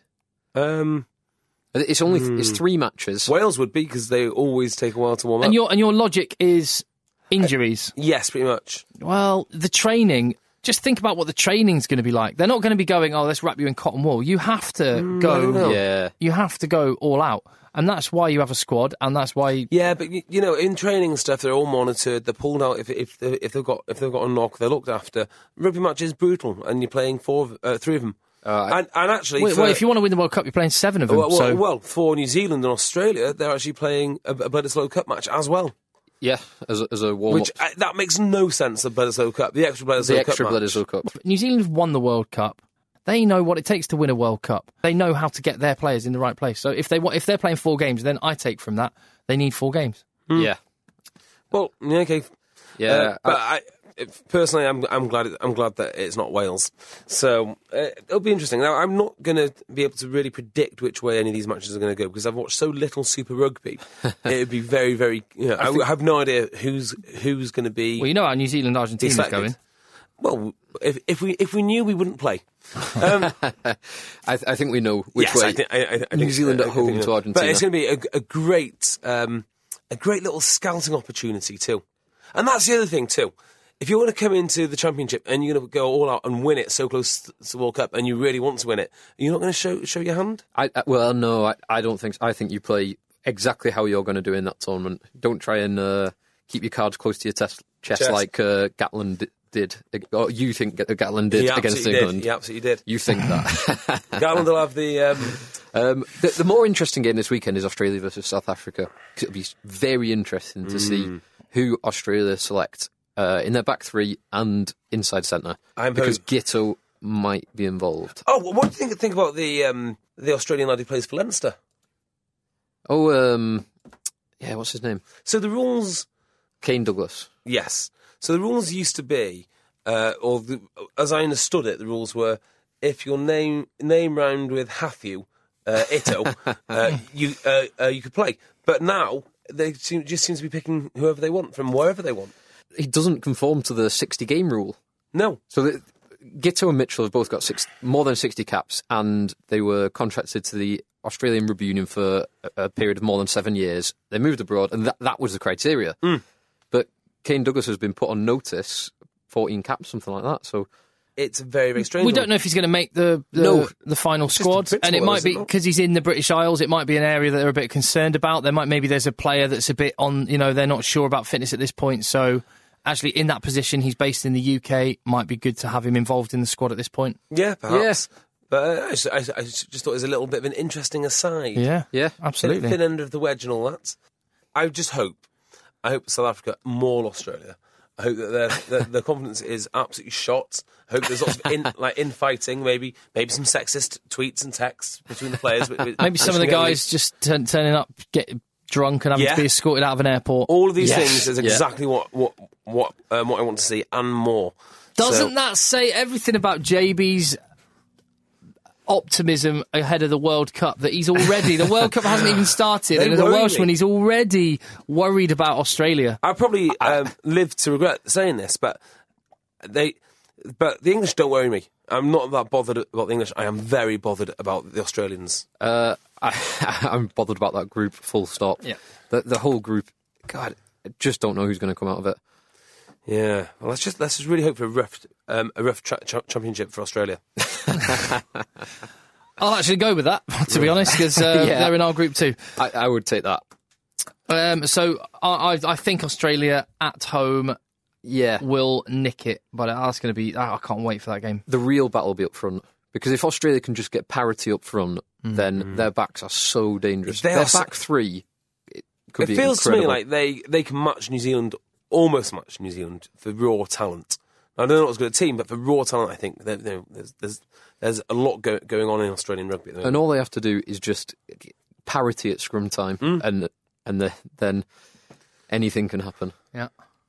um, It's only it's three matches. Wales would be because they always take a while to warm up. And your and your logic is injuries. Yes, pretty much. Well, the training. Just think about what the training's going to be like. They're not going to be going, oh, let's wrap you in cotton wool. You have to don't go. know. Yeah. You have to go all out, and that's why you have a squad, and that's why. Yeah, but y- you know, in training and stuff, they're all monitored. They're pulled out if if they- if they've got if they've got a knock. They're looked after. Rugby match is brutal, and you're playing four, of- uh, three of them. Uh, I- and, and actually, Well, for, well, if you want to win the World Cup, you're playing seven of them. well, well, so well, for New Zealand and Australia, they're actually playing a, a Bledisloe Cup match as well. Yeah, as a, as a warm Which up. uh, that makes no sense. The Bledisloe Cup, the extra Bledisloe The Cup extra match. Bledisloe Cup. New Zealand have won the World Cup. They know what it takes to win a World Cup. They know how to get their players in the right place. So if they wa- if they're playing four games, then I take from that they need four games. Yeah, Well, yeah, okay. yeah. Uh, but I, if- personally, I'm I'm glad it, I'm glad that it's not Wales. So uh, it'll be interesting. Now, I'm not going to be able to really predict which way any of these matches are going to go because I've watched so little Super Rugby. It would be very, very. You know, I, w- have no idea who's who's going to be. Well, you know how New Zealand Argentina's selected. going. Well, if if we if we knew, we wouldn't play. Um, I, I think we know which yes, way. I think, I, I, I New think- Zealand I at think- home I think- to Argentina. But it's going to be a, a great, um, a great little scouting opportunity too. And that's the other thing too. If you want to come into the championship and you're going to go all out and win it so close to the World Cup, and you really want to win it, you're not going to show show your hand. I, I, well, no, I, I don't think so. I think you play exactly how you're going to do in that tournament. Don't try and uh, keep your cards close to your test, chest, Chest. like uh, Gatland di- did. Or you think Gatland did He against absolutely England. did. He absolutely did. You think that. Garland will have the. Um, Um, the, the more interesting game this weekend is Australia versus South Africa. 'Cause it'll be very interesting to see Mm. who Australia select uh, in their back three and inside centre. I'm Because hope- Gitto might be involved. oh, what do you think, think about the um, the Australian lad who plays for Leinster? Oh, um, yeah, what's his name? So the rules. Kane Douglas. Yes. So the rules used to be, uh, or the, as I understood it, the rules were if your name name rhymed with Hathu, uh, Ito, uh, you uh, uh, you could play. But now they seem, just seem to be picking whoever they want from wherever they want. He doesn't conform to the sixty game rule. No. So the, Gitto and Mitchell have both got six, more than sixty caps, and they were contracted to the Australian Rugby Union for a, a period of more than seven years. They moved abroad, and that, that was the criteria. Mm. But Kane Douglas has been put on notice, fourteen caps, something like that. So It's a very, very strange We one. don't know if he's going to make the the, No. the final Just a squad, bit and it well, might is be it not? because he's in the British Isles. It might be an area that they're a bit concerned about. There might maybe there's a player that's a bit on. You know, they're not sure about fitness at this point. So actually, in that position, he's based in the U K. Might be good to have him involved in the squad at this point. Yeah, perhaps. But uh, I, just, I, I just thought it was a little bit of an interesting aside. Yeah, yeah, absolutely. Thin end of the wedge and all that. I just hope, I hope South Africa maul Australia. I hope that their, their, their confidence is absolutely shot. I hope there's lots of in, like infighting, maybe maybe some sexist tweets and texts between the players. Maybe some of the guys just turn, turning up, get drunk and having yeah. to be escorted out of an airport. All of these yes. things is exactly yeah. what what what um, what I want to see and more. Doesn't so, that say everything about J B's optimism ahead of the World Cup, that he's already, the World Cup hasn't even started, and as a Welshman he's already worried about Australia? I probably um, live to regret saying this, but they, but the English don't worry me. I'm not that bothered about the English. I am very bothered about the Australians. Uh, I, I'm bothered about that group, full stop. Yeah. The, the whole group, God, I just don't know who's going to come out of it. Yeah, well, let's just let's just really hope for a rough um, a rough tra- cha- championship for Australia. I'll actually go with that, to be honest, because uh, yeah. they're in our group too. I, I would take that. Um, so I, I, I think Australia at home, yeah, will nick it, but that's going to be. I can't wait for that game. The real battle will be up front, because if Australia can just get parity up front, mm. then their backs are so dangerous. They their are back three, it could it be feels incredible. to me like they they can match New Zealand. Almost match New Zealand for raw talent. I don't know what's good at team, but for raw talent, I think there, there, there's, there's there's a lot go, going on in Australian rugby at the moment. And all they have to do is just parity at scrum time, mm. and and the, then anything can happen. Yeah,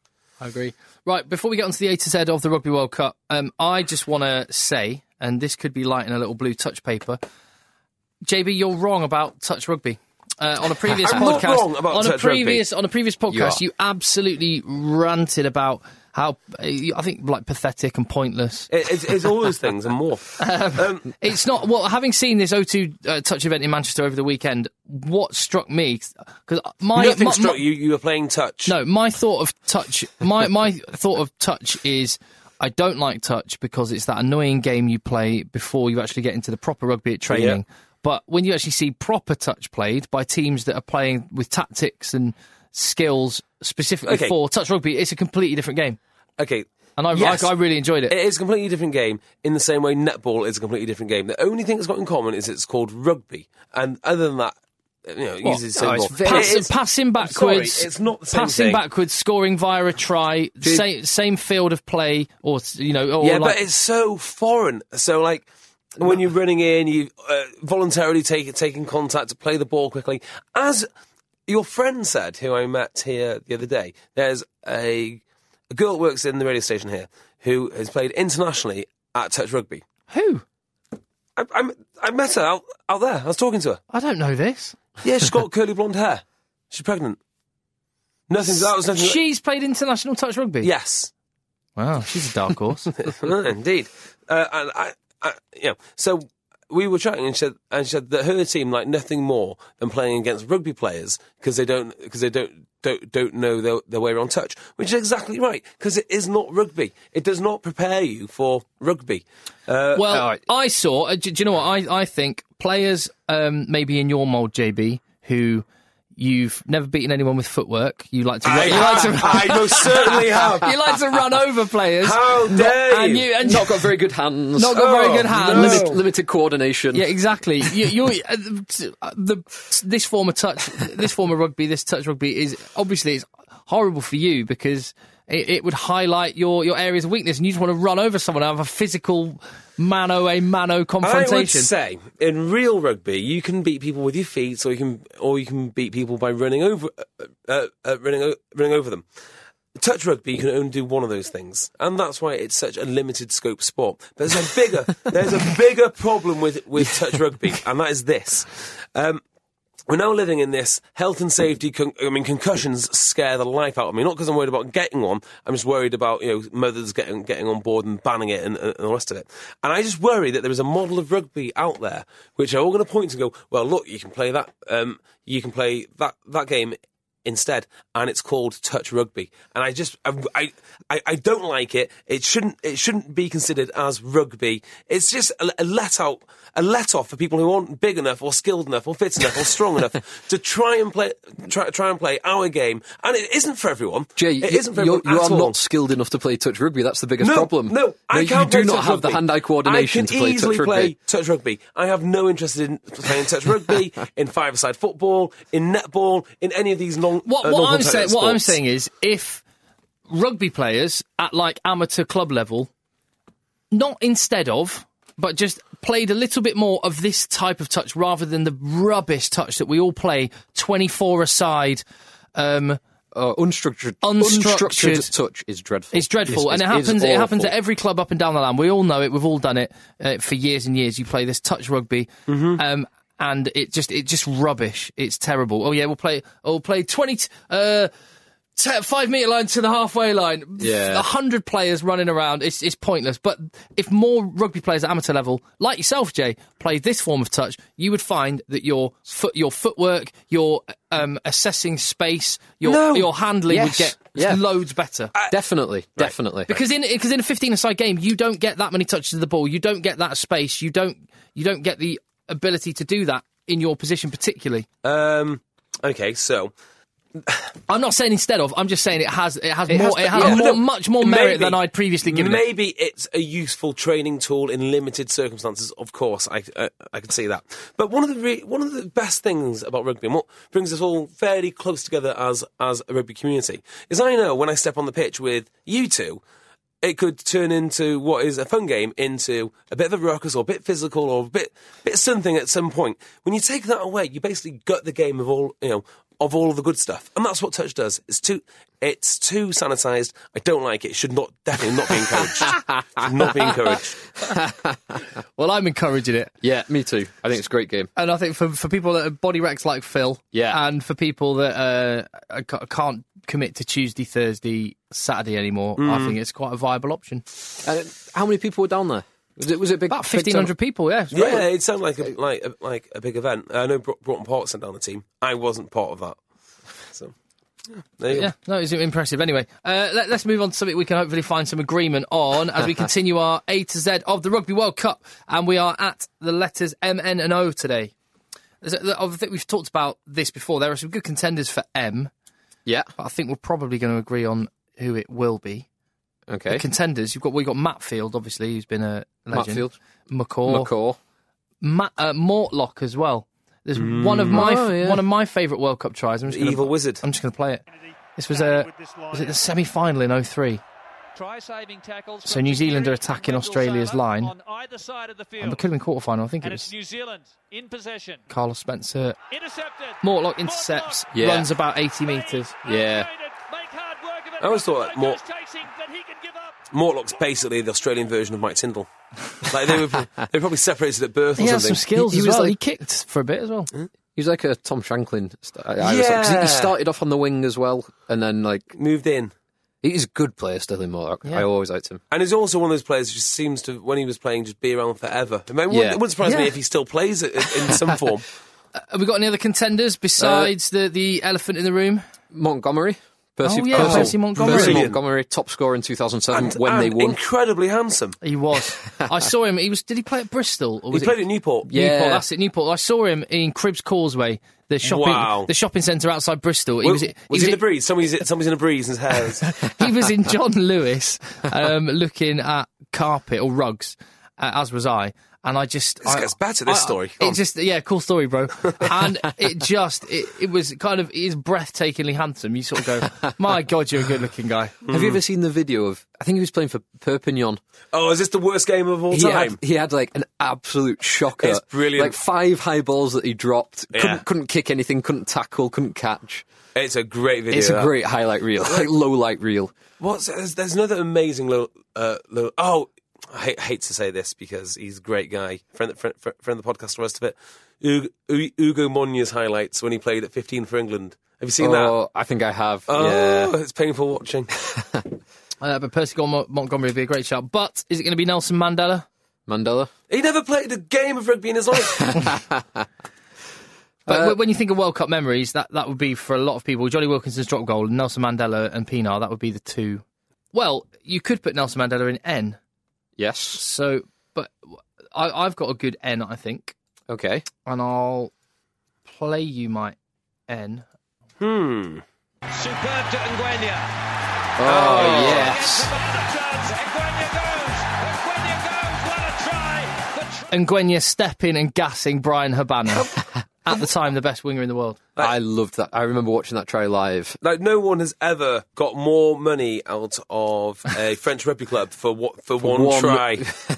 I agree. Right, before we get on to the A to Z of the Rugby World Cup, um, I just want to say, and this could be light in a little blue touch paper, J B, you're wrong about touch rugby. Uh, on a previous I'm podcast, not wrong about on a touch previous rugby. on a previous podcast, you, you absolutely ranted about how uh, I think like pathetic and pointless. It, it's, it's all those things and more. um, um, it's not. Well, having seen this O two uh, touch event in Manchester over the weekend, what struck me because my nothing my, struck my, you. You were playing touch. No, my thought of touch. my my thought of touch is. I don't like touch because it's that annoying game you play before you actually get into the proper rugby at training. Yeah. But when you actually see proper touch played by teams that are playing with tactics and skills specifically okay. for touch rugby, it's a completely different game. Okay. And I, yes. I, I really enjoyed it. It is a completely different game in the same way netball is a completely different game. The only thing it's got in common is it's called rugby. And other than that, you know, it uses the same oh, ball. Pass, it is, passing backwards. Sorry, it's not the same Passing thing. backwards, scoring via a try, same, same field of play, or, you know... Or yeah, like, but it's so foreign. So, like... When you're running in, you uh, voluntarily take taking contact to play the ball quickly. As your friend said, who I met here the other day, there's a, a girl that works in the radio station here who has played internationally at touch rugby. Who? I, I, I met her out, out there. I was talking to her. I don't know this. Yeah, she's got curly blonde hair. She's pregnant. Nothing. That was nothing. She's played international touch rugby? Yes. Wow, she's a dark horse. Indeed. Uh, and I... Uh, yeah, so we were chatting, and she said, and she said that her team like nothing more than playing against rugby players because they don't because they don't don't don't know their, their way around touch, which is exactly right because it is not rugby. It does not prepare you for rugby. Uh, well, uh, I saw. Uh, do, do you know what I I think players um, maybe in your mould, J B, who. You've never beaten anyone with footwork. You like to. I, Run, you like to I most certainly have. You like to run over players. How dare and you? you and not got very good hands. Not got oh, very good hands. No. Limit, limited coordination. Yeah, exactly. you, you're uh, the this form of touch, this form of rugby, this touch rugby is obviously it's horrible for you because it, it would highlight your, your areas of weakness, and you just want to run over someone and have a physical mano a mano confrontation. I would say in real rugby, you can beat people with your feet, or you can, or you can beat people by running over, uh, uh, running, running over them. Touch rugby, you can only do one of those things, and that's why it's such a limited scope sport. But there's a bigger, there's a bigger problem with with touch rugby, and that is this. Um, We're now living in this health and safety. Con- I mean, concussions scare the life out of me. Not because I'm worried about getting one. I'm just worried about, you know, mothers getting getting on board and banning it and, and the rest of it. And I just worry that there is a model of rugby out there which are all going to point to go, well, look, you can play that. Um, you can play that that game instead, and it's called touch rugby. And I just, I, I, I don't like it. It shouldn't, it shouldn't be considered as rugby. It's just a, a let out, a let off for people who aren't big enough or skilled enough or fit enough or strong enough to try and play, try, try and play our game. And it isn't for everyone. Jay, it isn't for you're, everyone you at are all. not skilled enough to play touch rugby. That's the biggest no, problem. No, I no, can't You do play not touch have the rugby. hand-eye coordination to play touch rugby. I can easily play touch rugby. I have no interest in playing touch rugby, in five-a-side football, in netball, in any of these nonsense long. What, uh, what I'm non-contact saying, what I'm sports. saying is, if rugby players at like amateur club level, not instead of, but just played a little bit more of this type of touch rather than the rubbish touch that we all play twenty-four aside. Um, Uh, unstructured, Unstructured. unstructured touch is dreadful. It's dreadful, It's- and it it's- happens. it's It happens awful. at every club up and down the land. We all know it. We've all done it uh, for years and years. You play this touch rugby, Mm-hmm. um, and it just it just rubbish. It's terrible. Oh yeah, we'll play. Oh, we'll play twenty. T- uh, t- five metre line to the halfway line. Yeah. A hundred players running around. It's it's pointless. But if more rugby players at amateur level, like yourself, Jay, played this form of touch, you would find that your foot, your footwork, your um, assessing space, your No. your handling Yes. would get Yeah. loads better. Definitely, definitely. Because in because in a fifteen-a-side game, you don't get that many touches of the ball. You don't get that space. You don't you don't get the ability to do that in your position, particularly. Um, okay, so I'm not saying instead of. I'm just saying it has it has It more has it the- has yeah. more, No, much more merit maybe- than I'd previously given it. maybe it's a useful training tool in limited circumstances. Of course, I uh, I can see that. But one of the re- one of the best things about rugby, and what brings us all fairly close together as as a rugby community, is I know when I step on the pitch with you two, it could turn into what is a fun game into a bit of a ruckus or a bit physical or a bit bit something at some point. When you take that away, you basically gut the game of all you know of all of the good stuff, and that's what touch does. It's too it's too sanitised. I don't like it. It should not definitely not be encouraged. Should not be encouraged. Well, I'm encouraging it. Yeah, me too. I think it's a great game. And I think for for people that are body wrecks like Phil, Yeah. and for people that uh, ca- can't commit to Tuesday, Thursday, Saturday anymore, I think it's quite a viable option. Uh, how many people were down there? Was it was it big? About big fifteen hundred people, yeah. It's great. Yeah, it sounded like a, like a, like a big event. I know Bro- Broughton Park sent down the team. I wasn't part of that. So, yeah, there you go. Yeah, no, it's impressive. Anyway, uh, let, let's move on to something we can hopefully find some agreement on as we continue our A to Z of the Rugby World Cup, and we are at the letters M, N and O today. There's a- I think we've talked about this before. There are some good contenders for M, Yeah. but I think we're probably going to agree on who it will be. Okay. The contenders, you've got we've got Matt Field, obviously, who's been a legend. Matfield. McCaw, McCaw. Matt, uh, Mortlock as well. There's one of my Oh, yeah. one of my favourite World Cup tries. I'm just gonna, Evil Wizard. I'm just going to play it. This was a was it the semi-final in oh three? So New Zealand are attacking Australia's line, on either side of the field. and it could have been quarter-final. I think And it it's was New Zealand in possession. Carlos Spencer. Intercepted. Mortlock intercepts, Yeah. runs about eighty metres. Yeah. Make hard work of it. I always thought that more- Chasing, but he can give up. Mortlock's basically the Australian version of Mike Tyndall. Like they were, they were probably separated at birth or He has something. some skills He- he as was well. like- he kicked for a bit as well. He was like a Tom Shanklin. st- I- I was like- 'cause he- Yeah. he started off on the wing as well, and then like Moved in. he's a good player still in Morlock. Yeah. I always liked him. And he's also one of those players who just seems to, when he was playing, just be around forever. I mean, it Yeah. wouldn't, it wouldn't surprise me Yeah. if he still plays it in, in some form. Have we got any other contenders besides the, the elephant in the room? Montgomery. Percy, Oh, yeah, Percy Montgomery. Percy Brilliant. Montgomery, top scorer in two thousand seven And, when they and won. incredibly handsome. He was. I saw him. He was. Did he play at Bristol? Or He was played it at Newport. Yeah. Newport? That's it. Newport. I saw him in Cribbs Causeway, the shopping, Wow. the shopping centre outside Bristol. He Well, was. was, he he was in the breeze? Somebody's, somebody's in the breeze and his hair's... he was in John Lewis, um, looking at carpet or rugs, uh, as was I. And I just This I- gets better, this I- story. Come It on. just yeah, cool story, bro. And it just it, it was kind of it is breathtakingly handsome. You sort of go, my God, you're a good looking guy. Have you ever seen the video of? I think he was playing for Perpignan. Oh, is this the worst game of all He time? had, he had like an absolute shocker. It's brilliant. Like five high balls that he dropped. Yeah. Couldn't, couldn't kick anything. Couldn't tackle. Couldn't catch. It's a great video. It's a that. great highlight reel, like low light reel. What's there's, there's another amazing little, uh, little oh I hate, hate to say this because he's a great guy, friend friend, friend of the podcast, the rest of it. Ugo, Ugo Monya's highlights when he played at fifteen for England. Have you seen that? Oh, I think I have. Oh, Yeah. it's painful watching. Uh, but Percy Mon- Montgomery would be a great shout. But is it going to be Nelson Mandela? Mandela. He never played a game of rugby in his life. But Uh, when you think of World Cup memories, that, that would be for a lot of people. Johnny Wilkinson's drop goal, and Nelson Mandela and Pienaar, that would be the two. Well, you could put Nelson Mandela in N. Yes. So, but I, I've got a good N, I think, Okay. and I'll play you my N. Hmm. Superb to Nguenya. Oh, yes. And Nguenya stepping and gassing Brian Habana. At the time, the best winger in the world. Like, I loved that. I remember watching that try live. Like, no one has ever got more money out of a French rugby club for what for, For one, one- try.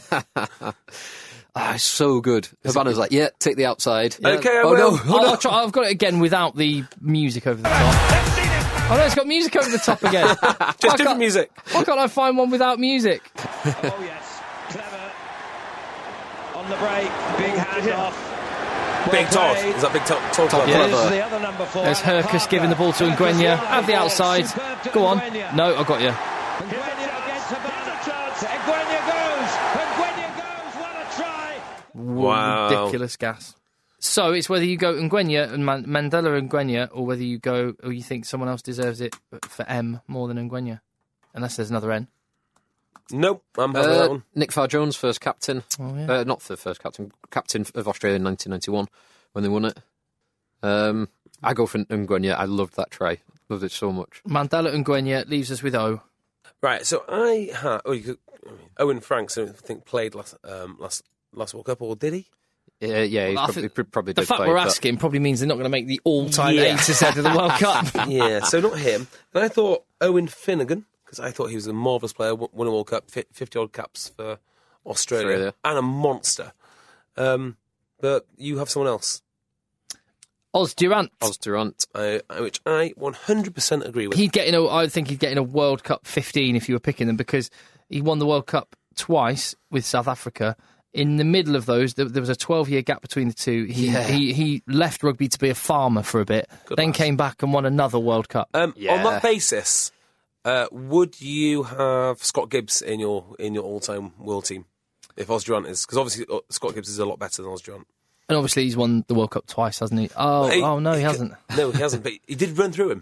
Ah, it's so good. Havana's like, yeah, take the outside. Okay, I oh, will. no. I'll, I'll try, I've got it again without the music over the top. Oh no, it's got music over the top again. Just Why different can't- music. Why can't I find one without music? Oh yes, clever on the break, big hand off. Well Big Todd. played. Is that Big Todd? Todd Club? Yeah. Here's the other number four. There's Alan Hercus Parker. giving the ball to Hercus Ngwenya. will Have the ball. outside. Superb to Go on. Ngwenya. No, I got you. Ngwenya against Havana. Ngwenya goes. Ngwenya goes. What a try. Wow. Ridiculous gas. So it's whether you go Ngwenya and Man- Mandela and Ngwenya, or whether you go, or you think someone else deserves it for M more than Ngwenya, unless there's another N. Nope, I'm having that Uh, one. Nick Farr-Jones, first captain. Oh, yeah. Uh, not the first captain. Captain of Australia in nineteen ninety-one when they won it. Um, I go for Ngwenya. I loved that try. Loved it so much. Mandela and Ngwenya leaves us with O. Right, so I had. Oh, you could, Owen Franks, I think, played last um, last last World Cup, or did he? Yeah, yeah, he's Well, I probably, think probably The did fact play, we're but- asking probably means they're not going to make the all-time Yeah. A to Z of the World Cup. Yeah, so not him. Then I thought Owen Finnegan, because I thought he was a marvellous player, won a World Cup, fifty-odd caps for Australia, Australia. and a monster. Um, but you have someone else, Oz Durant. Oz Durant. I, which I one hundred percent agree with. He'd get in a, I think he'd get in a World Cup fifteen if you were picking them, because he won the World Cup twice with South Africa. In the middle of those, there, there was a twelve-year gap between the two. He, Yeah. he he left rugby to be a farmer for a bit, Good then lass. came back and won another World Cup. Um, Yeah. On that basis, uh, would you have Scott Gibbs in your in your all-time world team if Oz Durant is? Because obviously uh, Scott Gibbs is a lot better than Oz Durant. And obviously he's won the World Cup twice, hasn't he? Oh, He- oh no, he hasn't. No, he hasn't. But he did run through him.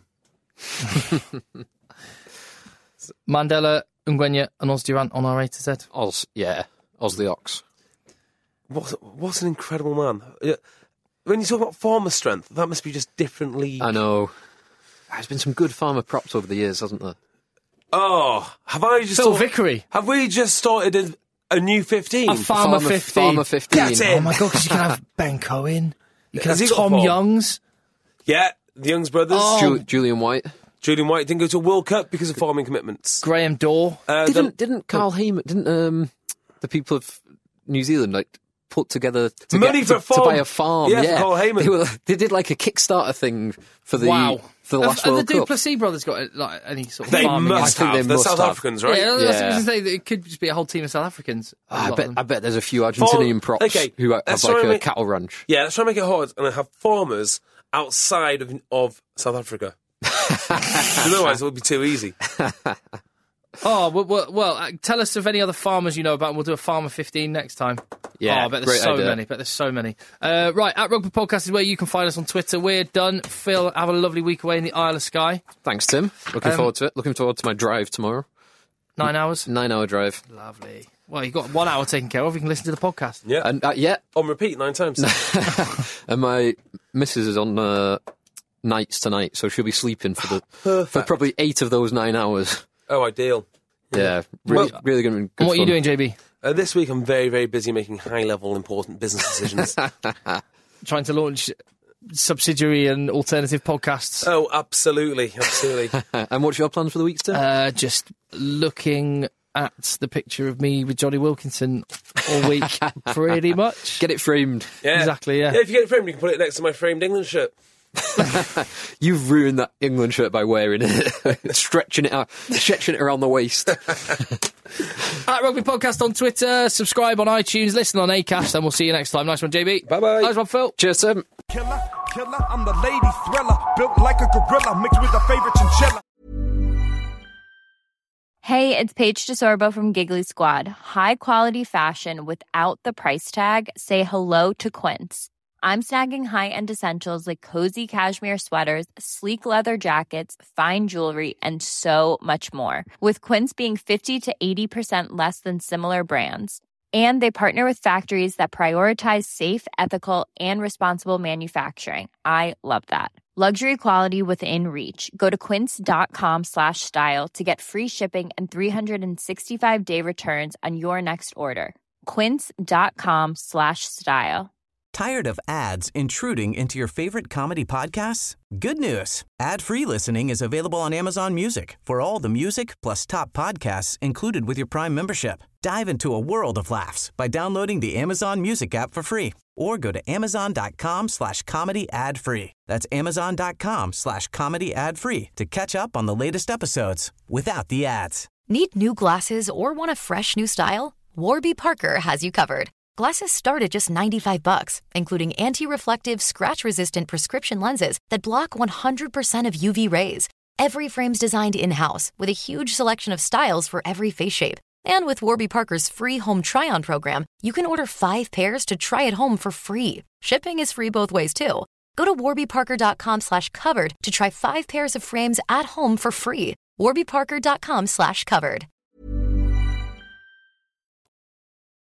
Mandela, Ngwenya and Oz Durant on our A to Z. Oz, yeah. Oz the Ox. What what an incredible man! Yeah. When you talk about farmer strength, that must be just differently. I know. There's been some good farmer props over the years, hasn't there? Oh, have I just Phil thought- Vickery. Have we just started a, a new fifteen? A farmer fifteen. Farmer fifteen. Get it. Oh my God, because you can have Ben Cohen. You can Has have he got Tom form? Youngs. Yeah, the Youngs brothers. Oh. Ju- Julian White. Julian White didn't go to a World Cup because of farming commitments. Graham Dorr. Uh, Didn't the- didn't Carl Heyman? Didn't um the people of New Zealand like put together to Money get, for to, a farm. to buy a farm? Yeah, for Carl Heyman. They, were, they did like a Kickstarter thing for the Wow. for the Have- last have World the Cup. Duplessis brothers got like any sort of they farming? must I think have. they They're must South have. Africans, right? Yeah, I was Yeah. going to say that it could just be a whole team of South Africans. A I lot bet of I them. bet there's a few Argentinian props okay, who have let's like try a and make- cattle ranch. Yeah, let's try and make it hard and have farmers outside of, of South Africa. Otherwise, it would be too easy. Oh, well, well, well uh, tell us of any other farmers you know about, and we'll do a Farmer fifteen next time. Yeah, oh, I bet there's great so idea. many. Bet there's so many. Uh, right, at Rugby Podcast is where you can find us on Twitter. We're done. Phil, have a lovely week away in the Isle of Skye. Thanks, Tim. Looking Um, forward to it. Looking forward to my drive tomorrow. Nine hours. Nine hour drive. Lovely. Well, you've got one hour taken care of. You can listen to the podcast. Yeah, And uh, yeah, on repeat nine times. and my missus is on uh, nights tonight, so she'll be sleeping for the for Perfect. probably eight of those nine hours. Oh, ideal. Yeah, really, Well- really going to be good And what are you fun. doing, J B? Uh, this week, I'm very, very busy making high-level, important business decisions. Trying to launch subsidiary and alternative podcasts. Oh, absolutely, absolutely. And what's your plans for the week, Tim? Uh, just looking at the picture of me with Johnny Wilkinson all week, pretty much. Get it framed. Yeah. Exactly, yeah. Yeah, if you get it framed, you can put it next to my framed England shirt. You've ruined that England shirt by wearing it, stretching it out, stretching it around the waist. At Rugby Podcast on Twitter, subscribe on iTunes, listen on Acast, and we'll see you next time. Nice one, J B. Bye-bye. Nice one, Phil. Cheers, Tim. Killer, killer, I'm the lady thriller. Built like a gorilla, mixed with a favorite chinchilla. Hey, it's Paige DeSorbo from Giggly Squad. High quality fashion without the price tag. Say hello to Quince. I'm snagging high-end essentials like cozy cashmere sweaters, sleek leather jackets, fine jewelry, and so much more. With Quince being fifty to eighty percent less than similar brands. And they partner with factories that prioritize safe, ethical, and responsible manufacturing. I love that. Luxury quality within reach. Go to quince.com slash style to get free shipping and three sixty-five day returns on your next order. Quince.com slash style. Tired of ads intruding into your favorite comedy podcasts? Good news. Ad-free listening is available on Amazon Music for all the music plus top podcasts included with your Prime membership. Dive into a world of laughs by downloading the Amazon Music app for free or go to amazon.com slash comedy ad free. That's amazon.com slash comedy ad free to catch up on the latest episodes without the ads. Need new glasses or want a fresh new style? Warby Parker has you covered. Glasses start at just ninety-five bucks, including anti-reflective, scratch-resistant prescription lenses that block one hundred percent of U V rays. Every frame's designed in-house with a huge selection of styles for every face shape. And with Warby Parker's free home try-on program, you can order five pairs to try at home for free. Shipping is free both ways, too. Go to warbyparker.com slash covered to try five pairs of frames at home for free. warbyparker.com slash covered.